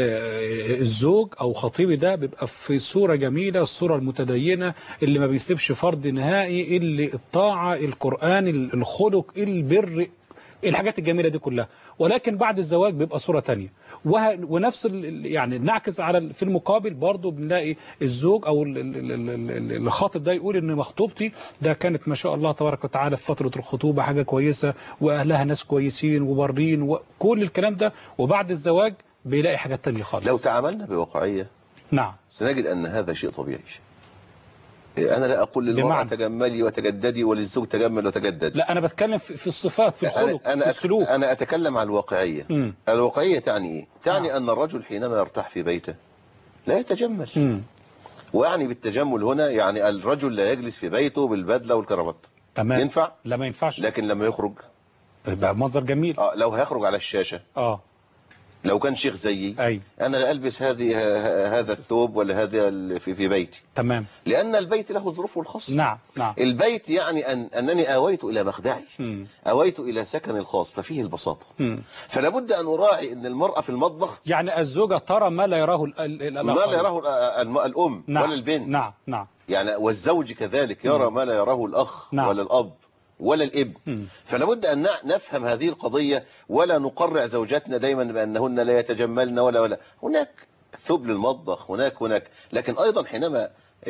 الزوج أو خطيبي ده بيبقى في صورة جميلة، الصورة المتدينة اللي ما بيسيبش فرض نهائي، اللي الطاعة، القرآن، الخلق، البر، الحاجات الجميلة دي كلها، ولكن بعد الزواج بيبقى صورة تانية. ونفس يعني نعكس على في المقابل برضو بنلاقي الزوج او الخاطب ده يقول ان مخطوبتي ده كانت ما شاء الله تبارك وتعالى في فترة الخطوبة حاجة كويسة واهلها ناس كويسين وبارين وكل الكلام ده، وبعد الزواج بيلاقي حاجات تانية خالص. لو تعاملنا بواقعية نعم سنجد ان هذا شيء طبيعي. أنا لا أقول للمرأة تجملي وتجددي وللزوج تجمل وتجدد. لا أنا بتكلم في الصفات، في الخلق، في السلوك. أنا أتكلم عن الواقعية. الواقعية تعني إيه؟ تعني أن الرجل حينما يرتاح في بيته لا يتجمل. ويعني بالتجمل هنا يعني الرجل لا يجلس في بيته بالبدلة والكرافات. تمام. ينفع؟ لا ما ينفعش. لكن لما يخرج يبقى منظر جميل. لو هيخرج على الشاشة لو كان شيخ زيي أنا لا ألبس هذا الثوب ولا هذا في بيتي. تمام. لأن البيت له ظروفه الخاصة. نعم. البيت يعني أنني آويت إلى مخدعي، آويت إلى سكن الخاص ففيه البساطة. فلا بد أن أراعي أن المرأة في المطبخ يعني الزوجة ترى ما لا يراه ما لا يراه الأم ولا البنت. نعم. يعني والزوج كذلك يرى ما لا يراه الأخ ولا الأب ولا الابن. فلا بد أن نفهم هذه القضية ولا نقرع زوجاتنا دايما بأنهن لا يتجملن ولا هناك ثوب للمطبخ، هناك لكن أيضا حينما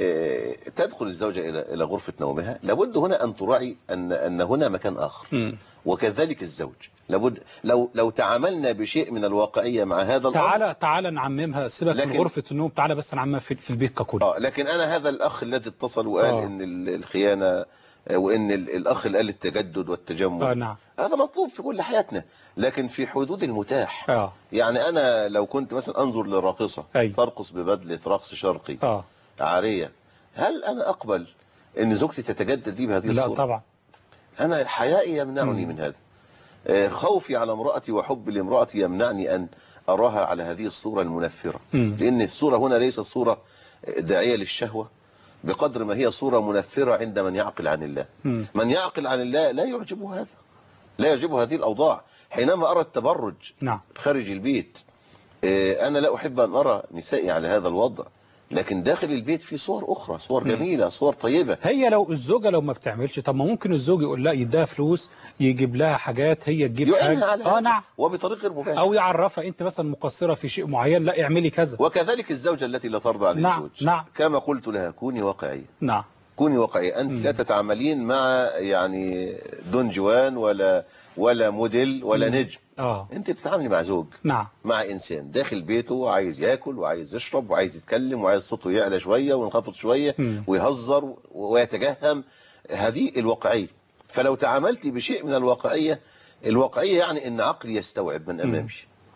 تدخل الزوجة إلى غرفة نومها لابد هنا أن تراعي أن هنا مكان آخر. وكذلك الزوج لابد لو تعاملنا بشيء من الواقعية مع هذا الأمر. تعالى نعممها، سيبك من غرفة النوم، تعالى بس نعممها في البيت ككل. لكن أنا هذا الأخ الذي اتصل وقال إن الخيانة وإن الأخ اللي قال التجدد والتجمل نعم. هذا مطلوب في كل حياتنا لكن في حدود المتاح. يعني أنا لو كنت مثلا أنظر لراقصة ترقص ببدلة رقص شرقي عارية، هل أنا أقبل أن زوجتي تتجدد لي بهذه الصورة؟ لا طبعا. أنا حيائي يمنعني من هذا. خوفي على امرأتي وحبي لامرأتي يمنعني أن أراها على هذه الصورة المنفرة. لأن الصورة هنا ليست صورة داعية للشهوة بقدر ما هي صورة منفرة عند من يعقل عن الله. من يعقل عن الله لا يعجبه هذا، لا يعجبه هذه الأوضاع. حينما أرى التبرج خارج البيت أنا لا أحب أن أرى نسائي على هذا الوضع، لكن داخل البيت في صور أخرى، صور جميلة، صور طيبة. هي لو الزوجة لو ما بتعملش، طب ما ممكن الزوج يقول لا يديها فلوس يجيب لها حاجات هي تجيب حاجة نعم وبطريق غير مباشر، أو يعرفها أنت مثلا مقصرة في شيء معين، لا اعملي كذا. وكذلك الزوجة التي لا ترضى عن الزوج كما قلت لها كوني واقعية. كوني واقعية. أنت لا تتعاملين مع يعني دون جوان ولا موديل ولا نجم. انت بتتعاملي مع زوج، مع انسان داخل بيته عايز ياكل وعايز يشرب وعايز يتكلم وعايز صوته يعلى شويه وينخفض شويه ويهزر ويتجهم. هذه الواقعيه. فلو تعاملتي بشيء من الواقعيه يعني ان عقلي يستوعب من امامي،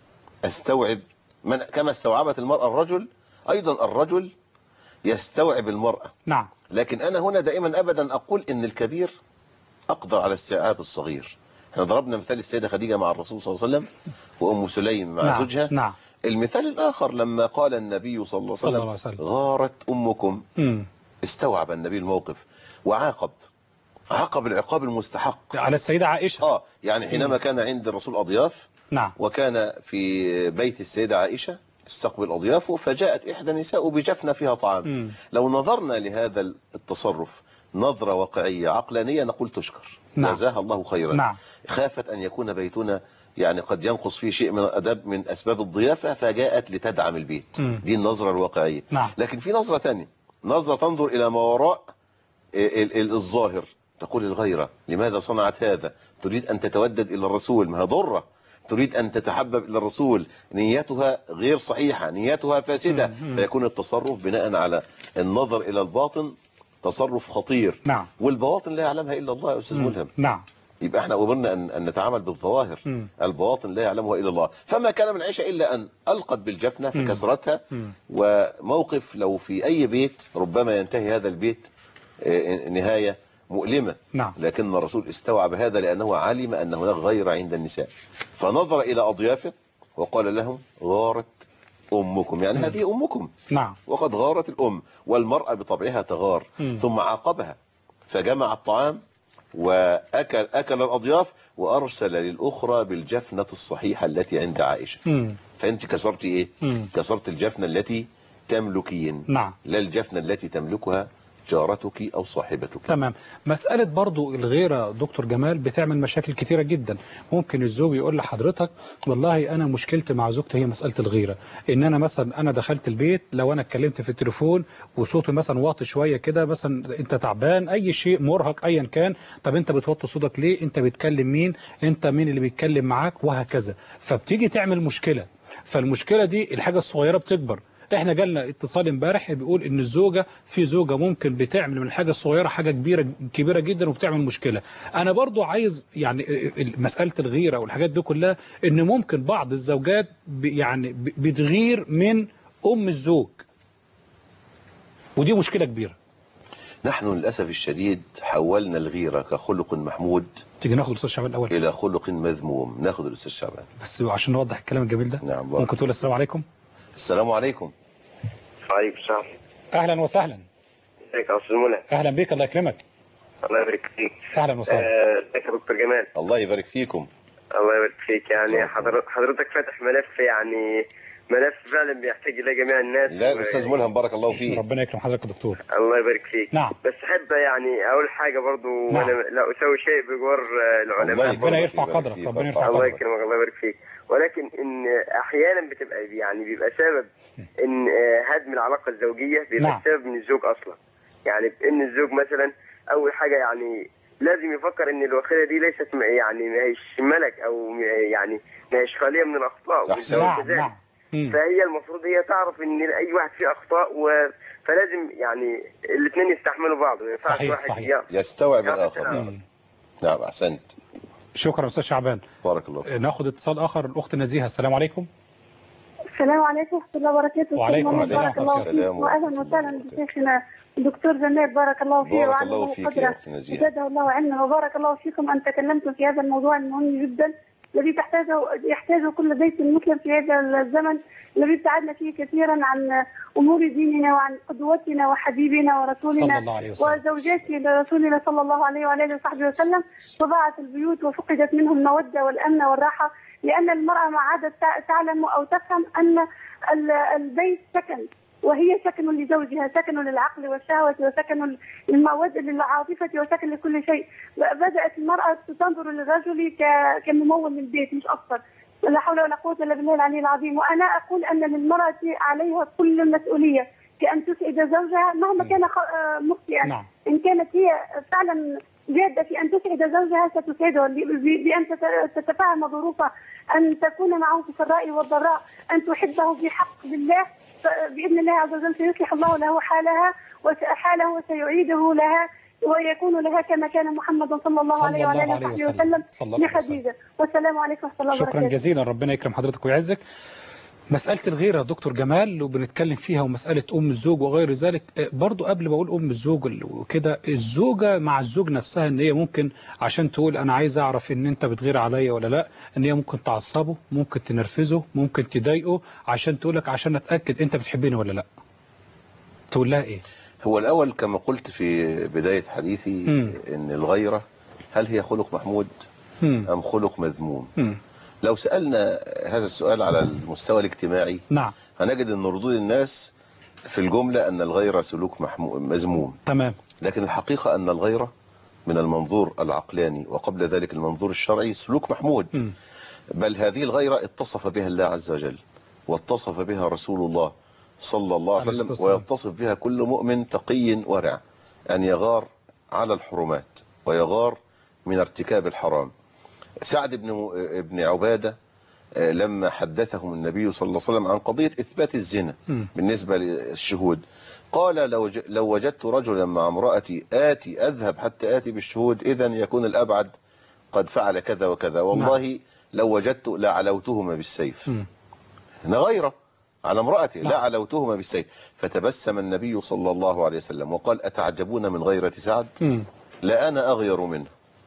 استوعب كما استوعبت المراه الرجل، ايضا الرجل يستوعب المراه. لكن انا هنا دائما ابدا اقول ان الكبير اقدر على استيعاب الصغير. احنا ضربنا مثال السيدة خديجة مع الرسول صلى الله عليه وسلم وأم سليم مع زوجها. المثال الآخر لما قال النبي صلى الله عليه وسلم غارت أمكم، استوعب النبي الموقف وعاقب العقاب المستحق على السيدة عائشة. يعني حينما كان عند الرسول أضياف نعم. وكان في بيت السيدة عائشة استقبل أضيافه، فجاءت إحدى النساء بجفنة فيها طعام. لو نظرنا لهذا التصرف نظرة واقعية عقلانية نقول تشكر، نعم. جزاها الله خيرا. نعم. خافت أن يكون بيتنا يعني قد ينقص فيه شيء من الأدب من أسباب الضيافة، فجاءت لتدعم البيت. دي النظرة الواقعية. نعم. لكن في نظرة تانية، نظرة تنظر إلى ما وراء الظاهر، تقول الغيرة، لماذا صنعت هذا؟ تريد أن تتودد إلى الرسول، ما ضرة، تريد أن تتحبب إلى الرسول، نيتها غير صحيحة، نيتها فاسدة. فيكون التصرف بناء على النظر إلى الباطن تصرف خطير. نعم. والبواطن لا يعلمها إلا الله يا أستاذ ملهم. نعم. يبقى احنا أمرنا أن نتعامل بالظواهر. البواطن لا يعلمها إلا الله. فما كان من عائشة إلا أن ألقت بالجفنة فكسرتها. وموقف لو في أي بيت ربما ينتهي هذا البيت نهاية مؤلمة. نعم. لكن الرسول استوعب هذا لأنه علم أن هناك غيرة عند النساء، فنظر إلى أضيافه وقال لهم غارت أمكم، يعني هذه أمكم. نعم. وقد غارت الأم، والمرأة بطبعها تغار. ثم عاقبها فجمع الطعام وأكل الأضياف وأرسل للأخرى بالجفنة الصحيحة التي عند عائشة. فأنت كسرت إيه؟ كسرت الجفنة التي تملكين. نعم. لا الجفنة التي تملكها جارتك أو صاحبتك. تمام. مسألة برضو الغيرة دكتور جمال بتعمل مشاكل كتيرة جدا. ممكن الزوج يقول لحضرتك والله أنا مشكلتي مع زوجتي هي مسألة الغيرة، إن أنا مثلا أنا دخلت البيت لو أنا اتكلمت في التليفون وصوتي مثلا واطي شوية كده، مثلا أنت تعبان أي شيء مرهق أيا كان، طب أنت بتوطي صوتك ليه؟ أنت بتكلم مين؟ أنت مين اللي بيتكلم معاك؟ وهكذا. فبتيجي تعمل مشكلة، فالمشكلة دي الحاجة الصغيرة بتكبر. احنا جالنا اتصال امبارح بيقول ان الزوجة في زوجة ممكن بتعمل من الحاجة الصغيرة حاجة كبيرة جدا وبتعمل مشكلة. انا برضو عايز يعني مسألة الغيرة والحاجات دي كلها، ان ممكن بعض الزوجات يعني بتغير من ام الزوج، ودي مشكلة كبيرة. نحن للأسف الشديد حولنا الغيرة كخلق محمود، تيجي ناخد الأستاذ شعبان الأول، إلى خلق مذموم. ناخد الأستاذ شعبان بس عشان نوضح الكلام الجميل ده. نعم. ممكن تقول السلام عليكم؟ السلام عليكم. وعليكم السلام. أهلا وسهلا. ازيك يا أستاذ منى؟ أهلا بك، الله يكرمك. الله يبارك فيك. أهلا وسهلا. ازيك يا دكتور جمال؟ الله يبارك فيكم. الله يبارك فيك. يعني حضرتك فاتح ملف، يعني ملف فعلا بيحتاج الى جميع الناس. لا الأستاذ ملهم بارك الله فيك. ربنا يكرم حضرتك يا دكتور. الله يبارك فيك. نعم. بس احب يعني اقول حاجه برضو. نعم. وانا لا اسوي شيء بجوار العلماء. ربنا يرفع قدرك. ربنا يرفع قدرك. الله يكرمك. الله يبارك فيك. ولكن ان احيانا بيبقى سبب ان هدم العلاقه الزوجيه بيبقى نعم. سبب من الزوج اصلا. يعني ان الزوج مثلا اول حاجه يعني لازم يفكر ان الوخيله دي ليست يعني ما هيش ملك او يعني ما هيش خاليه من الاخطاء. نعم. فهي المفروض هي تعرف ان اي واحد فيه اخطاء فلازم يعني الاثنين يستحملوا بعض. ما ينفعش صحيح. واحد صحيح. يستوعب الاخر. نعم احسنت. شكرا استاذ شعبان. بارك الله فيك. ناخد اتصال اخر. الاخت نزيهه. السلام عليكم. السلام عليكم ورحمه الله وبركاته. وعليكم السلام ورحمه الله وبركاته. واهلا وسهلا بشيخنا الدكتور جمال، بارك الله فيه وعلى قدره زاده الله علما، وبارك الله فيكم ان تكلمتم في هذا الموضوع المهم جدا الذي يحتاجه كل بيت مسلم في هذا الزمن الذي ابتعدنا فيه كثيرا عن امور ديننا وعن قدوتنا وحبيبنا ورسولنا وزوجات رسولنا صلى الله عليه وعلى اله وصحبه وسلم. وضاعت البيوت وفقدت منه الموده والامن والراحه، لان المراه ما عادت تعلم او تفهم ان البيت سكن، وهي سكن لزوجها، سكن للعقل والشهوة، وسكن للمودة للعاطفة، وسكن لكل شيء. بدأت المرأة تنظر للرجل كممول للبيت مش أكثر. لا حول ولا قوة إلا بالله العلي العظيم. وأنا أقول أن للمرأة عليها كل المسؤولية كأن تسعد زوجها مهما كان مخطئا. إن كانت هي فعلا جادة في أن تسعد زوجها ستسعده بأن تتفهم ظروفه، أن تكون معه في السراء والضراء، أن تحبه بحق بالله، بإذن الله عز وجل سيصلح الله له حاله وسيعيده لها، ويكون لها كما كان محمد صلى الله عليه وعلى اله وصحبه وسلم لخديجه. والسلام عليكم ورحمه الله وبركاته. شكرا جزيلا. ربنا يكرم حضرتك ويعزك. مسألة الغيرة دكتور جمال وبنتكلم فيها، ومسألة أم الزوج وغير ذلك. برضو قبل ما أقول أم الزوج وكده، الزوجة مع الزوج نفسها إن هي ممكن عشان تقول أنا عايز أعرف إن أنت بتغير عليا ولا لا، إن هي ممكن تعصبه، ممكن تنرفزه، ممكن تضايقه عشان تقولك عشان أتأكد أنت بتحبيني ولا لا. تقول لها إيه؟ هو الأول كما قلت في بداية حديثي إن الغيرة هل هي خلق محمود أم خلق مذموم؟ لو سألنا هذا السؤال على المستوى الاجتماعي نعم هنجد أن ردود الناس في الجملة أن الغيرة سلوك مذموم. تمام. لكن الحقيقة أن الغيرة من المنظور العقلاني وقبل ذلك المنظور الشرعي سلوك محمود. بل هذه الغيرة اتصف بها الله عز وجل واتصف بها رسول الله صلى الله عليه وسلم ويتصف بها كل مؤمن تقي ورع، أن يغار على الحرمات ويغار من ارتكاب الحرام. سعد بن عبادة لما حدثهم النبي صلى الله عليه وسلم عن قضية إثبات الزنا بالنسبة للشهود قال لو وجدت رجلا مع امرأتي أذهب حتى آتي بالشهود إذا يكون الأبعد قد فعل كذا وكذا، والله لو وجدت لعلوتهما بالسيف. هنا غيرة على امرأته، لعلوتهما بالسيف. فتبسم النبي صلى الله عليه وسلم وقال أتعجبون من غيرة سعد؟ لا أنا أغير منه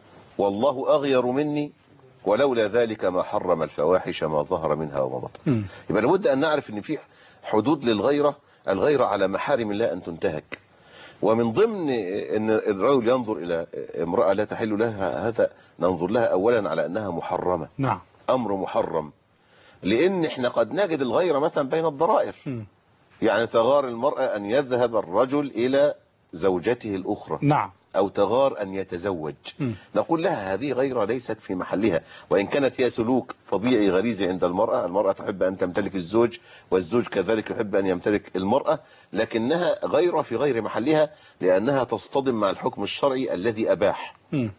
والله أغير مني ولولا ذلك ما حرم الفواحش ما ظهر منها وما بطن. يبقى لابد أن نعرف أن في حدود للغيرة، الغيرة على محارم الله أن تنتهك. ومن ضمن أن الرجل ينظر إلى امرأة لا تحل لها، هذا ننظر لها أولا على أنها محرمة. نعم. أمر محرم، لأن احنا قد نجد الغيرة مثلا بين الضرائر. يعني تغار المرأة أن يذهب الرجل إلى زوجته الأخرى. نعم. أو تغار أن يتزوج. نقول لها هذه غيرة ليست في محلها، وإن كانت هي سلوك طبيعي غريزي عند المرأة. المرأة تحب أن تمتلك الزوج والزوج كذلك يحب أن يمتلك المرأة، لكنها غيرة في غير محلها لأنها تصطدم مع الحكم الشرعي الذي أباح.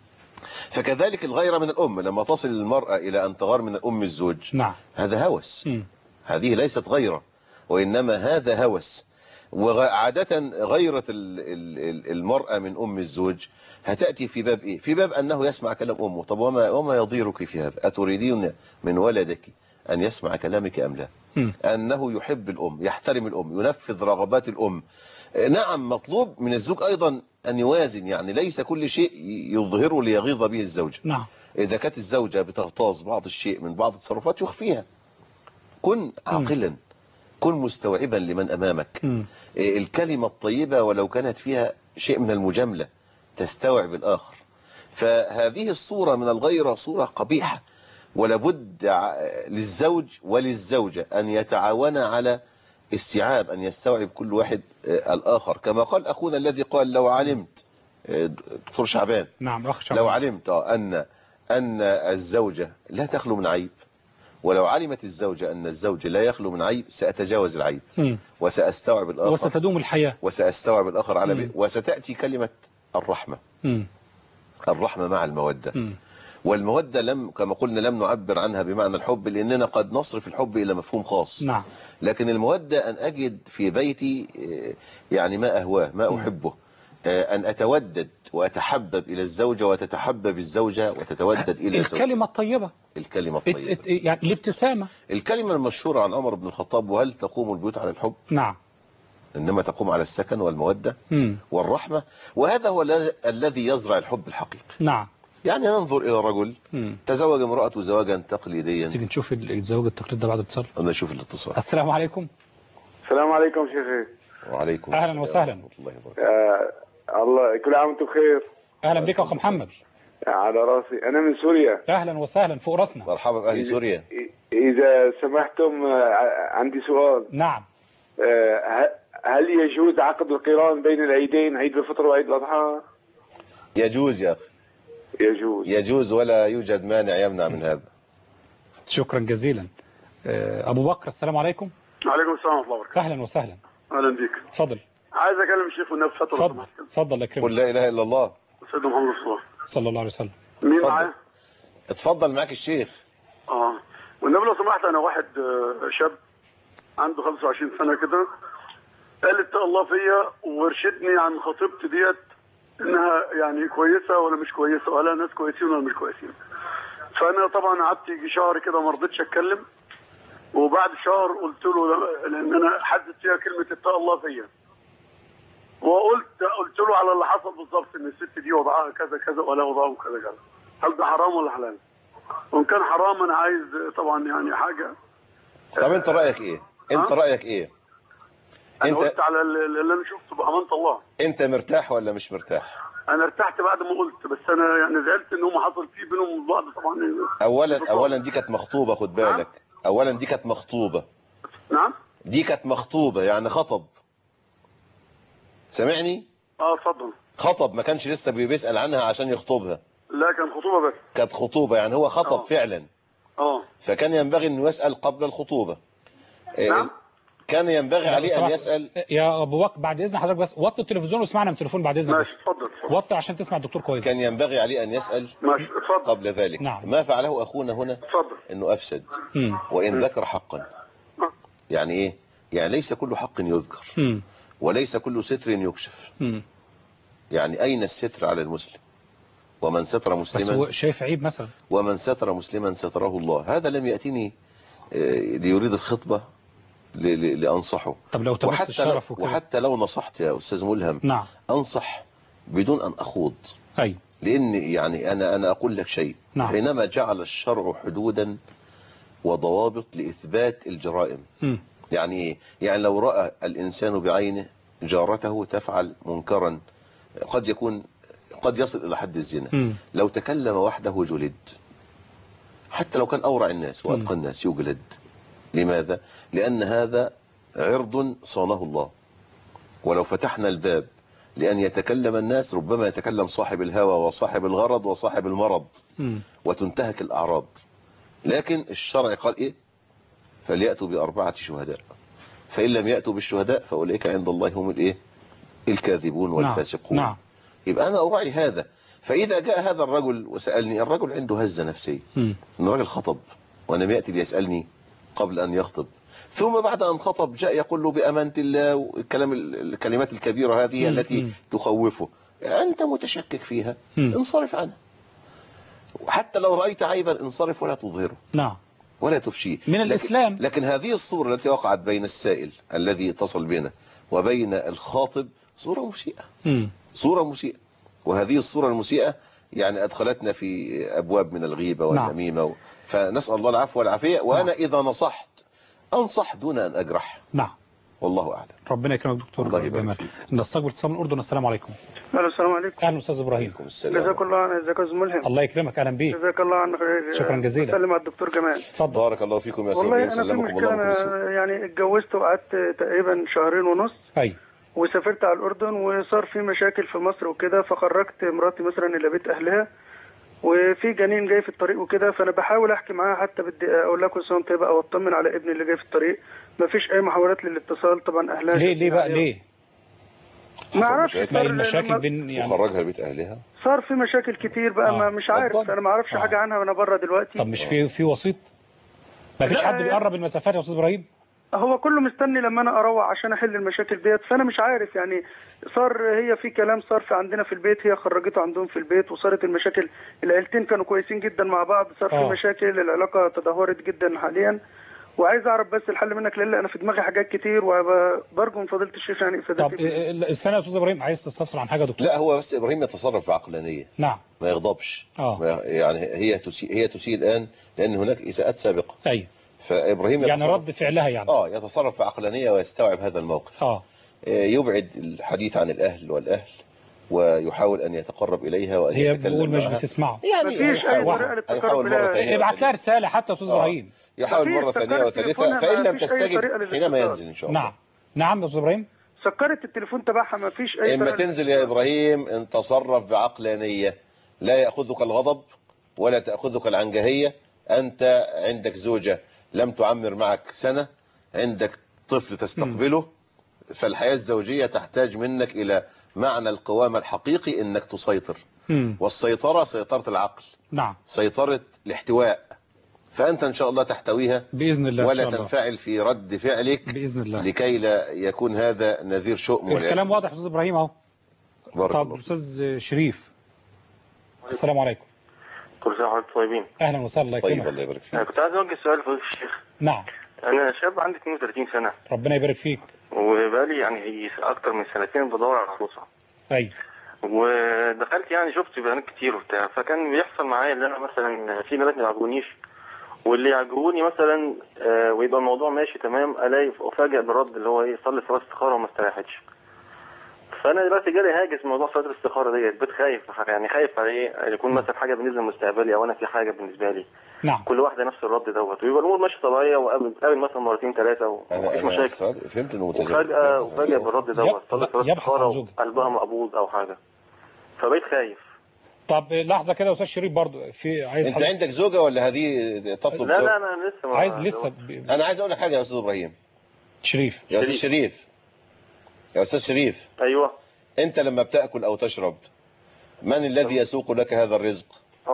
فكذلك الغيرة من الأم لما تصل المرأة إلى أن تغار من الأم الزوج. نعم. هذا هوس. هذه ليست غيرة وإنما هذا هوس. وعادة غيرة المرأة من أم الزوج هتأتي في باب إيه؟ في باب أنه يسمع كلام أمه. طب وما يضيرك في هذا؟ أتريدين من ولدك أن يسمع كلامك أم لا؟ أنه يحب الأم، يحترم الأم، ينفذ رغبات الأم. نعم مطلوب من الزوج أيضا أن يوازن، يعني ليس كل شيء يظهره ليغيظ به الزوجة. نعم. إذا كانت الزوجة بتغتاظ بعض الشيء من بعض التصرفات يخفيها. كن عاقلا، كن مستوعبا لمن أمامك. الكلمة الطيبة ولو كانت فيها شيء من المجاملة تستوعب الآخر. فهذه الصورة من الغيرة صورة قبيحة، ولابد للزوج وللزوجة أن يتعاونا على استيعاب، أن يستوعب كل واحد الآخر. كما قال أخونا الذي قال لو علمت، دكتور شعبان، نعم أخ شعبان، لو علمت أن الزوجة لا تخلو من عيب، ولو علمت الزوجة أن الزوج لا يخلو من عيب سأتجاوز العيب وسأستوعب الآخر وستدوم الحياة وسأستوعب الآخر على بيه. وستأتي كلمة الرحمة. الرحمة مع المودة. والمودة كما قلنا لم نعبر عنها بمعنى الحب، لأننا قد نصرف الحب إلى مفهوم خاص. نعم. لكن المودة أن أجد في بيتي يعني ما أهواه، ما أحبه، أن أتودد وأتحبب إلى الزوجة وتتحبب الزوجة وتتودد إلى الكلمة الطيبة. الكلمة الطيبة يعني الابتسامة. الكلمة المشهورة عن عمر بن الخطاب: وهل تقوم البيوت على الحب؟ نعم. إنما تقوم على السكن والمودة والرحمة. وهذا هو الذي يزرع الحب الحقيقي. نعم. يعني ننظر إلى رجل تزوج امرأته زواجا تقليديا. تيجي نشوف الزواج التقليدي ده بعد اتصال. نشوف الاتصال. السلام عليكم. السلام عليكم شيخي. وعليكم أهلا وسهلا. الله كل عام وانتم بخير. أهلا بك أخ محمد. على راسي، أنا من سوريا. أهلا وسهلا، فوق راسنا. مرحبا بأهل سوريا. إذا سمحتم عندي سؤال. نعم. هل يجوز عقد القران بين العيدين، عيد الفطر وعيد الأضحى؟ يجوز يا أخي، يجوز ولا يوجد مانع يمنع من هذا. شكرا جزيلا. أبو بكر، السلام عليكم. وعليكم السلام ورحمة الله وبركاته. أهلا وسهلا. أهلا بك. تفضل. عايز أكلم الشيخ والنبي فترة. تفضل يا كريم. قل لا إله إلا الله سيدنا محمد رسول الله صلى الله عليه وسلم. مين معايا؟ اتفضل معاك الشيخ. والنبي لو سمحت، أنا واحد شاب عنده 25 سنة كده، قال اتقى الله فيا وارشدني عن خطيبتي ديت انها يعني كويسه ولا مش كويسه، ولا ناس كويسين ولا مش كويسين. فانا طبعا قعدت يجي شهر كده ما رضيتش اتكلم، وبعد شهر قلت له لان انا حددت فيها كلمه اتقى الله فيا، قلت له على اللي حصل بالظبط، ان الست دي وضعها كذا كذا ولا وضعهم كذا كذا، هل ده حرام ولا حلال؟ وان كان حرام انا عايز طبعا يعني حاجه. طب انت رايك ايه؟ رايك ايه؟ انا قلت على اللي انا شفته بامانه الله. انت مرتاح ولا مش مرتاح؟ انا ارتحت بعد ما قلت، بس انا يعني زعلت ان هم حصل فيه بينهم وبين بعض طبعا. اولا دي كانت مخطوبه، خد بالك. اولا دي كانت مخطوبه. نعم. دي كانت مخطوبه يعني خطب. سامعني؟ اتفضل. خطب، ما كانش لسه بيسأل عنها عشان يخطبها. لا كان خطوبه بس. كانت خطوبه يعني هو خطب فعلا. فكان ينبغي انه يسأل قبل الخطوبه. نعم. كان ينبغي عليه ان يسأل. يا ابو بكر بعد اذن حضرتك بس وطي التلفزيون واسمعنا من التليفون بعد اذنك. ماشي اتفضل. وطي عشان تسمع الدكتور كويس. كان ينبغي عليه ان يسأل. ماشي اتفضل. قبل ذلك. نعم. ما فعله اخونا هنا اتفضل. انه افسد. وان ذكر حقا. يعني ايه؟ يعني ليس كل حق يذكر. وليس كل ستر يكشف. يعني اين الستر على المسلم؟ ومن ستر مسلما، بس هو شايف عيب مثلا، ومن ستر مسلما ستره الله. هذا لم يأتيني ليريد الخطبة لأنصحه. طب لو تمس الشرف وكده. وحتى لو نصحت يا أستاذ ملهم، نعم، أنصح بدون أن أخوض. أيوة. لأن يعني أنا أقول لك شيء. نعم. حينما جعل الشرع حدودا وضوابط لإثبات الجرائم. يعني إيه؟ يعني لو رأى الإنسان بعينه جارته تفعل منكرا قد يصل إلى حد الزنا، لو تكلم وحده جلد، حتى لو كان أورع الناس وأتقى الناس يجلد. لماذا؟ لأن هذا عرض صانه الله. ولو فتحنا الباب لأن يتكلم الناس، ربما يتكلم صاحب الهوى وصاحب الغرض وصاحب المرض وتنتهك الأعراض. لكن الشرع قال إيه؟ فليأتوا ب4 شهداء، فإن لم يأتوا بالشهداء فأولئك عند الله هم الإيه؟ الكاذبون والفاسقون. نعم. يبقى أنا أراعي هذا. فإذا جاء هذا الرجل وسألني، الرجل عنده هزة نفسية، إن الرجل خطب ولم يأتي ليسألني قبل أن يخطب، ثم بعد أن خطب جاء يقول له بأمانة الله الكلمات الكبيرة هذه التي تخوفه. أنت متشكك فيها، انصرف عنها. حتى لو رأيت عيبا انصرف ولا تظهره. نعم. ولا تفشيه من الإسلام. لكن هذه الصورة التي وقعت بين السائل الذي اتصل بنا وبين الخاطب صورة مسيئة. صورة مسيئة. وهذه الصورة المسيئة يعني أدخلتنا في أبواب من الغيبة والنميمة. فنسأل الله العفو والعافية. وأنا إذا نصحت أنصح دون أن أجرح. نعم. والله أعلم. ربنا يكرمك دكتور جمال. نستقبل اتصال من الأردن. السلام عليكم. السلام عليكم. أهلا أستاذ إبراهيم. جزاك الله عن ازيك يا أستاذ ملهم. الله يكرمك. أهلا بيك. جزاك الله عن خير. شكرا جزيلا. سلم على الدكتور جمال. اتفضل. بارك الله فيكم يا أستاذ إبراهيم. سلمكم الله أنا يعني اتجوزت وقعدت تقريبا 2.5 شهور. أيوة. وسافرت على الأردن وصار في مشاكل في مصر وكده، فخرجت مراتي مثلا إلى بيت أهلها، وفي جنين جاي في الطريق وكده، فأنا بحاول أحكي معاها حتى بدي أقول لها كل سنة وأنت طيبة أو أطمن على ابني اللي جاي في الطريق. مفيش أي محاولات للاتصال. طبعا أهلها ليه بقى ليه؟ ما اعرفش. المشاكل بين يعني وخرجها لبيت أهلها. صار في مشاكل كتير بقى. ما مش عارف. أنا ما أعرفش حاجة عنها وأنا بره دلوقتي. طب مش في وسيط؟ ما فيش حد بيقرب المسافات يا أستاذ إبراهيم؟ هو كله مستني لما انا اروح عشان احل المشاكل ديت، فانا مش عارف يعني. صار هي في كلام صار في عندنا في البيت، هي خرجته عندهم في البيت وصارت المشاكل. العيلتين كانوا كويسين جدا مع بعض، صار في مشاكل، العلاقه تدهورت جدا حاليا. وعايز اعرف بس الحل منك، لان انا في دماغي حاجات كتير وبرجو من فضيله الشيخ يعني طب استنى يا استاذ ابراهيم، عايز تستفسر عن حاجه دكتور؟ لا هو بس ابراهيم يتصرف بعقلانيه. نعم. ما يغضبش. يعني هي تسيء الان لان هناك اساءات سابقه. ايوه. فابراهيم يعني رد فعلها يعني يتصرف بعقلانيه ويستوعب هذا الموقف. يبعد الحديث عن الاهل والاهل ويحاول ان يتقرب اليها وان يتكلم معها. هي بتقول مش بتسمعه. يعني هيحاول مره ثانيه. ابعت لها رساله حتى يا استاذ ابراهيم. يحاول مره ثانيه وثالثه، فان لم تستجب حينما ينزل ان شاء الله. نعم يا استاذ ابراهيم. سكرت التليفون تبعها، ما فيش اي اما تنزل يا ابراهيم ان تصرف بعقلانيه، لا ياخذك الغضب ولا تاخذك العنجهيه. انت عندك زوجه لم تعمر معك سنة، عندك طفل تستقبله، فالحياة الزوجية تحتاج منك إلى معنى القوامة الحقيقي، إنك تسيطر. والسيطرة سيطرة العقل. نعم. سيطرة الاحتواء. فأنت إن شاء الله تحتويها بإذن الله، ولا تنفعل في رد فعلك بإذن الله، لكي لا يكون هذا نذير شؤم. الكلام واضح يا أستاذ إبراهيم أهو. طب أستاذ شريف، السلام عليكم. كل سنة وحضرتك طيبين. اهلا وسهلا. الله يكرمك. طيب الله يبارك فيك. كنت عايز اوجه سؤال لفضيلة الشيخ. نعم. انا شاب عندي 32 سنة. ربنا يبارك فيك. وبقالي يعني اكتر من 2 سنين بدور على عروسة. ايوه. ودخلت يعني شفت بنات كتير وبتاع، فكان بيحصل معايا ان انا مثلا في بنات ما يعجبونيش، واللي يعجبوني مثلا ويبقى الموضوع ماشي تمام، الاقي افاجئ بالرد اللي هو ايه، صلي صلاة استخارة وما استريحتش. فانا دلوقتي جالي هاجس موضوع صلاه الاستخاره ديت، خايف يعني خايف على ايه يكون مثلا حاجه بالنسبه لمستقبلي او انا في حاجه بالنسبه لي. نعم. كل واحده نفس الرد دوت، ويبقى الامور ماشيه طبيعيه وقابل مثلا مرتين ثلاثه ومفيش مشاكل. فهمت انه متزوج وفجاه بالرد دوت صلاه الاستخاره قلبها مقبوض او حاجه، فبقيت خايف. طب لحظه كده يا استاذ شريف، برضو في عايز انت عندك زوجه ولا هذه تطلب لا زوج؟ لا انا لسه انا عايز اقول لك حاجه يا استاذ ابراهيم. شريف يا استاذ شريف ايوه، انت لما بتاكل او تشرب من الذي يسوق لك هذا الرزق؟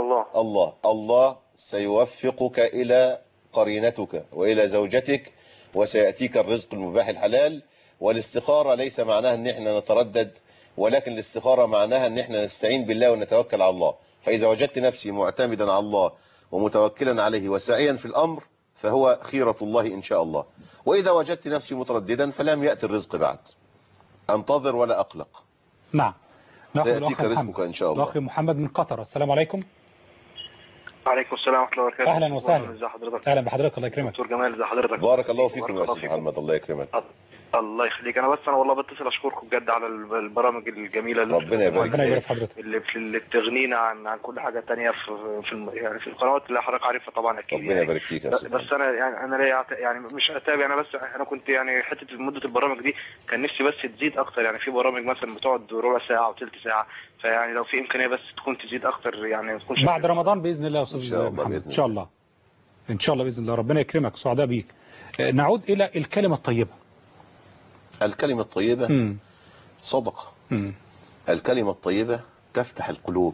الله سيوفقك الى قرينتك والى زوجتك وسياتيك الرزق المباح الحلال. والاستخاره ليس معناها ان احنا نتردد، ولكن الاستخاره معناها ان احنا نستعين بالله ونتوكل على الله. فاذا وجدت نفسي معتمدا على الله ومتوكلا عليه وسعيا في الامر فهو خيرة الله ان شاء الله. واذا وجدت نفسي مترددا فلم ياتي الرزق بعد، انتظر ولا اقلق. نعم. سياتيك رزقك ان شاء الله. اخي محمد من قطر، السلام عليكم. وعليكم السلام ورحمه الله وبركاته. اهلا وسهلا. ازي حضرتك؟ اهلا بحضرتك، الله يكرمك. دكتور جمال ازي حضرتك؟ بارك الله فيكم يا استاذ محمد، الله يكرمك. الله يخليك. انا والله بتصل اشكركم بجد على البرامج الجميله اللي ربنا يبارك في حضرتك، اللي بتغنينا عن كل حاجه ثانيه يعني في القنوات اللي حضرتك عارفها طبعا اكيد. ربنا يبارك فيك يا استاذ. بس انا ليا يعني مش اتابع، انا كنت يعني حته مده البرامج دي كان نفسي بس تزيد اكتر. يعني في برامج مثلا بتقعد ربع ساعه او ثلث ساعه، فيعني لو في امكانيه بس تكون تزيد اكتر يعني ما تكونش بعد رمضان باذن الله يا استاذ محمد. ان شاء الله باذن الله، ربنا يكرمك، سعداء بيك. نعود الى الكلمه الطيبه. الكلمة الطيبة صدقة. الكلمة الطيبة تفتح القلوب.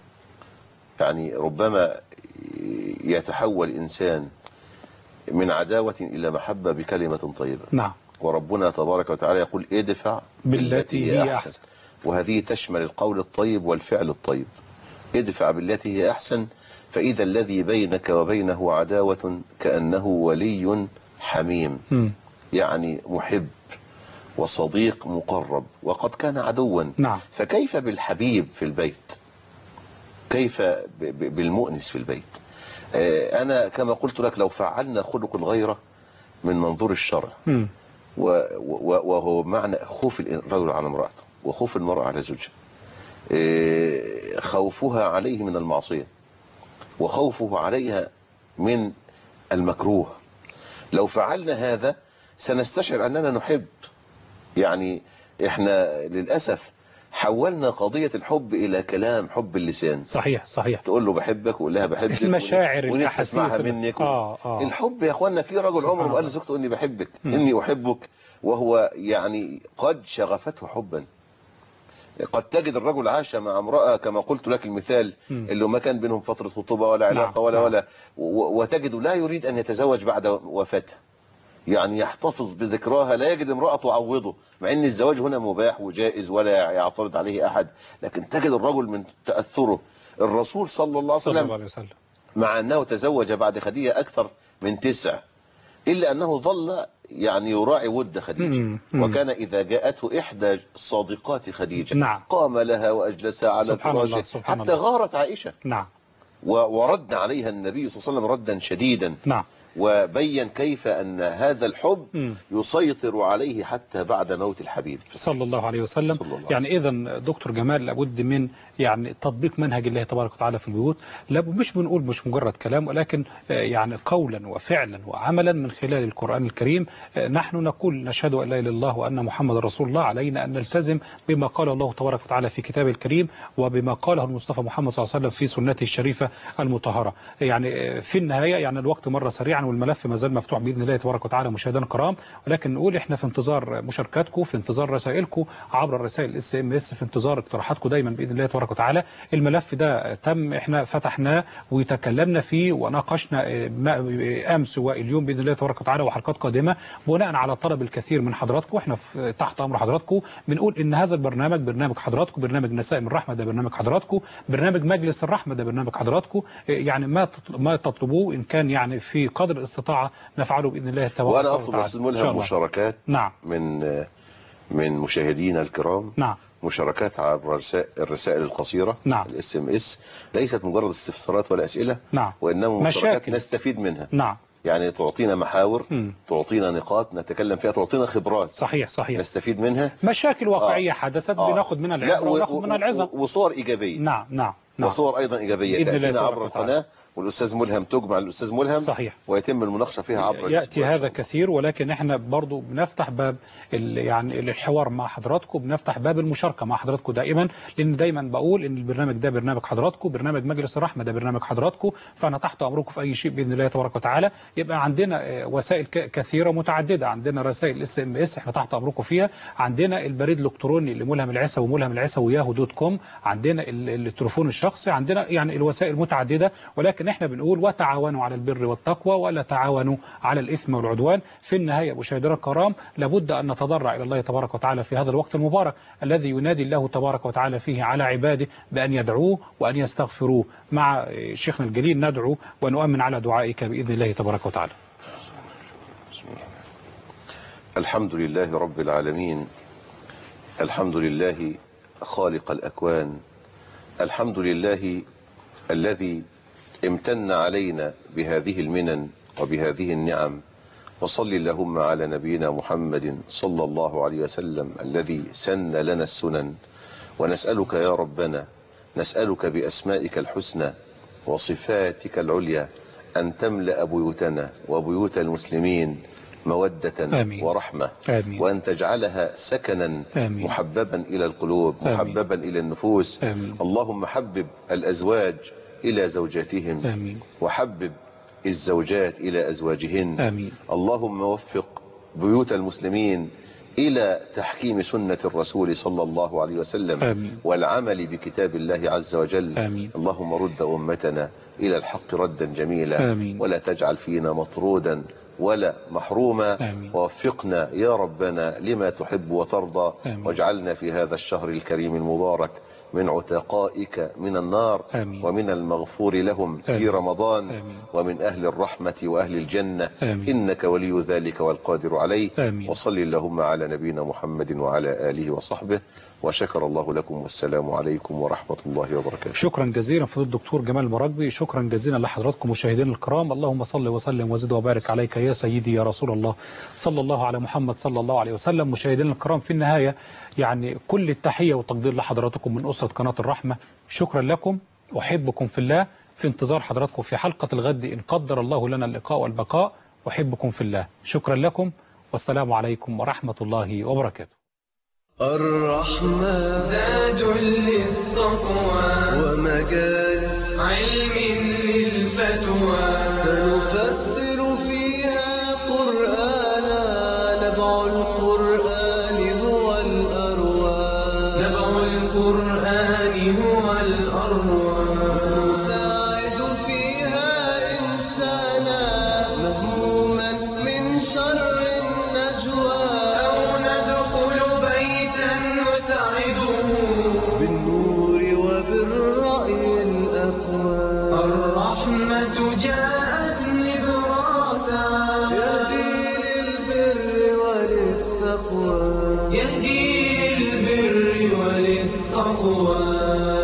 يعني ربما يتحول إنسان من عداوة إلى محبة بكلمة طيبة. نعم. وربنا تبارك وتعالى يقول ادفع بالتي هي أحسن. وهذه تشمل القول الطيب والفعل الطيب. ادفع بالتي هي أحسن فإذا الذي بينك وبينه عداوة كأنه ولي حميم. يعني محب وصديق مقرب وقد كان عدوا. نعم. فكيف بالحبيب في البيت؟ كيف بالمؤنس في البيت؟ أنا كما قلت لك لو فعلنا خلق الغيرة من منظور الشرع وهو معنى خوف الرجل على امرأته وخوف المرأة على زوجها، خوفها عليه من المعصية وخوفه عليها من المكروه، لو فعلنا هذا سنستشعر أننا نحب. يعني احنا للأسف حولنا قضية الحب إلى كلام حب اللسان. صحيح. تقول له بحبك وقول لها بحبك، المشاعر ونفسي اسمعها منك. الحب يا اخوانا، في رجل عمره قال لزوجته اني بحبك اني احبك وهو يعني قد شغفته حبا. قد تجد الرجل عاش مع امرأة كما قلت لك المثال اللي ما كان بينهم فترة خطوبة ولا علاقة ولا وتجد لا يريد ان يتزوج بعد وفاتها، يعني يحتفظ بذكراها، لا يجد امرأة تعوضه، مع ان الزواج هنا مباح وجائز ولا يعترض عليه احد، لكن تجد الرجل من تأثره. الرسول صلى الله عليه وسلم مع انه تزوج بعد خديجة اكثر من 9 الا انه ظل يعني يراعي ود خديجة. وكان اذا جاءته احدى صادقات خديجة قام لها واجلسها على فراشه حتى غارت عائشة. ورد عليها النبي صلى الله عليه وسلم ردا شديدا. وبين كيف أن هذا الحب يسيطر عليه حتى بعد موت الحبيب صلى الله عليه وسلم. يعني إذن دكتور جمال لابد من يعني تطبيق منهج الله تبارك وتعالى في البيوت. مش بنقول مش مجرد كلام، ولكن يعني قولا وفعلا وعملا من خلال القرآن الكريم. نحن نقول نشهد أن لا إله إلا الله وأن محمد رسول الله. علينا أن نلتزم بما قال الله تبارك وتعالى في كتابه الكريم وبما قاله المصطفى محمد صلى الله عليه وسلم في سنته الشريفة المطهرة. يعني في النهاية يعني الوقت مر سريعا والملف ما زال مفتوح بإذن الله تبارك وتعالى مشاهدينا الكرام، ولكن نقول احنا في انتظار مشاركاتكم، في انتظار رسائلكم عبر الرسائل SMS، في انتظار اقتراحاتكم دايما بإذن الله تبارك وتعالى. الملف ده تم احنا فتحناه وتكلمنا فيه وناقشنا امس واليوم بإذن الله تبارك وتعالى وحلقات قادمة بناء على طلب الكثير من حضراتكم. احنا تحت امر حضراتكم. بنقول ان هذا البرنامج برنامج حضراتكم، برنامج نسائم الرحمة ده برنامج حضراتكم، برنامج مجلس الرحمة ده برنامج حضراتكم. يعني ما تطلبوه ان كان يعني في قدر الاستطاعة نفعله بإذن الله تبارك وتعالى. وأنا أطلب أستاذ ملهم مشاركات من مشاهدينا الكرام. مشاركات عبر الرسائل القصيرة. الSMS ليست مجرد استفسارات ولا أسئلة. وإنما مشاركات نستفيد منها. يعني تعطينا محاور، تعطينا نقاط نتكلم فيها، تعطينا خبرات صحيح نستفيد منها، مشاكل واقعية حدثت بناخد منها العبرة وناخد منها العظة، وصور إيجابية. نعم. وصور أيضا إيجابية تأتينا عبر القناة، والأستاذ ملهم تجمع الأستاذ ملهم، صحيح، ويتم المناقشة فيها عبر يأتي هذا كثير. ولكن احنا برضو بنفتح باب يعني الحوار مع حضراتكم، بنفتح باب المشاركة مع حضراتكم دائما، لأن دايما بقول إن البرنامج ده برنامج حضراتكم، برنامج مجلس الرحمة ده برنامج حضراتكم، فأنا تحت أمركم في أي شيء بإذن الله تبارك وتعالى. يبقى عندنا وسائل كثيرة متعددة، عندنا رسائل SMS احنا تحت أمركم فيها، عندنا البريد الإلكتروني لملهم العسوي وملهم العسوي yahoo.com، عندنا التليفون الشخصي، عندنا يعني الوسائل متعددة. ولكن احنا بنقول وتعاونوا على البر والتقوى ولا تعاونوا على الإثم والعدوان. في النهاية مشاهدينا الكرام، لابد أن نتضرع إلى الله تبارك وتعالى في هذا الوقت المبارك الذي ينادي الله تبارك وتعالى فيه على عباده بأن يدعوه وأن يستغفروه. مع شيخنا الجليل ندعو ونؤمن على دعائك بإذن الله تبارك وتعالى. الحمد لله رب العالمين، الحمد لله خالق الأكوان، الحمد لله الذي امتن علينا بهذه المنن وبهذه النعم. وصل اللهم على نبينا محمد صلى الله عليه وسلم الذي سن لنا السنن. ونسألك يا ربنا، نسألك بأسمائك الحسنى وصفاتك العليا أن تملأ بيوتنا وبيوت المسلمين مودة آمين. ورحمة، آمين. وأن تجعلها سكنا آمين. محببا إلى القلوب، محببا إلى النفوس. آمين. اللهم حبب الأزواج إلى زوجاتهم، آمين. وحبب الزوجات إلى أزواجهن. آمين. اللهم وفق بيوت المسلمين إلى تحكيم سنة الرسول صلى الله عليه وسلم. آمين. والعمل بكتاب الله عز وجل. آمين. اللهم رد أمتنا إلى الحق ردا جميلا. آمين. ولا تجعل فينا مطرودا ولا محروما. آمين. ووفقنا يا ربنا لما تحب وترضى. آمين. واجعلنا في هذا الشهر الكريم المبارك من عتقائك من النار. آمين. ومن المغفور لهم في آمين. رمضان. آمين. ومن أهل الرحمة وأهل الجنة. آمين. إنك ولي ذلك والقادر عليه. آمين. وصل اللهم على نبينا محمد وعلى آله وصحبه، وشكر الله لكم، والسلام عليكم ورحمة الله وبركاته. شكرا جزيلا فضيلة الدكتور جمال المراكبي، شكرا جزيلا لحضراتكم مشاهدينا الكرام. اللهم صل وسلم وزد وبارك عليك يا سيدي يا رسول الله، صلى الله على محمد صلى الله عليه وسلم. مشاهدينا الكرام، في النهاية يعني كل التحية والتقدير لحضراتكم من أسرة قناة الرحمة. شكرا لكم، أحبكم في الله، في انتظار حضراتكم في حلقة الغد إن قدر الله لنا اللقاء والبقاء. أحبكم في الله، شكرا لكم، والسلام عليكم ورحمة الله وبركاته. الرحمة زاد للتقوى ومجالس علم للفتوى، سنفسر فيها قرآنا، نبع القرآن هو الأروى، نبع القرآن هو الأروى، ونساعد فيها إنسانا مهموما من شر النجوى، أو ندخل بيتا نسعده بالنور وبالرأي الأقوى. الرحمة جاءت نبراسا يهدي للبر وللتقوى، يهدي للبر وللتقوى.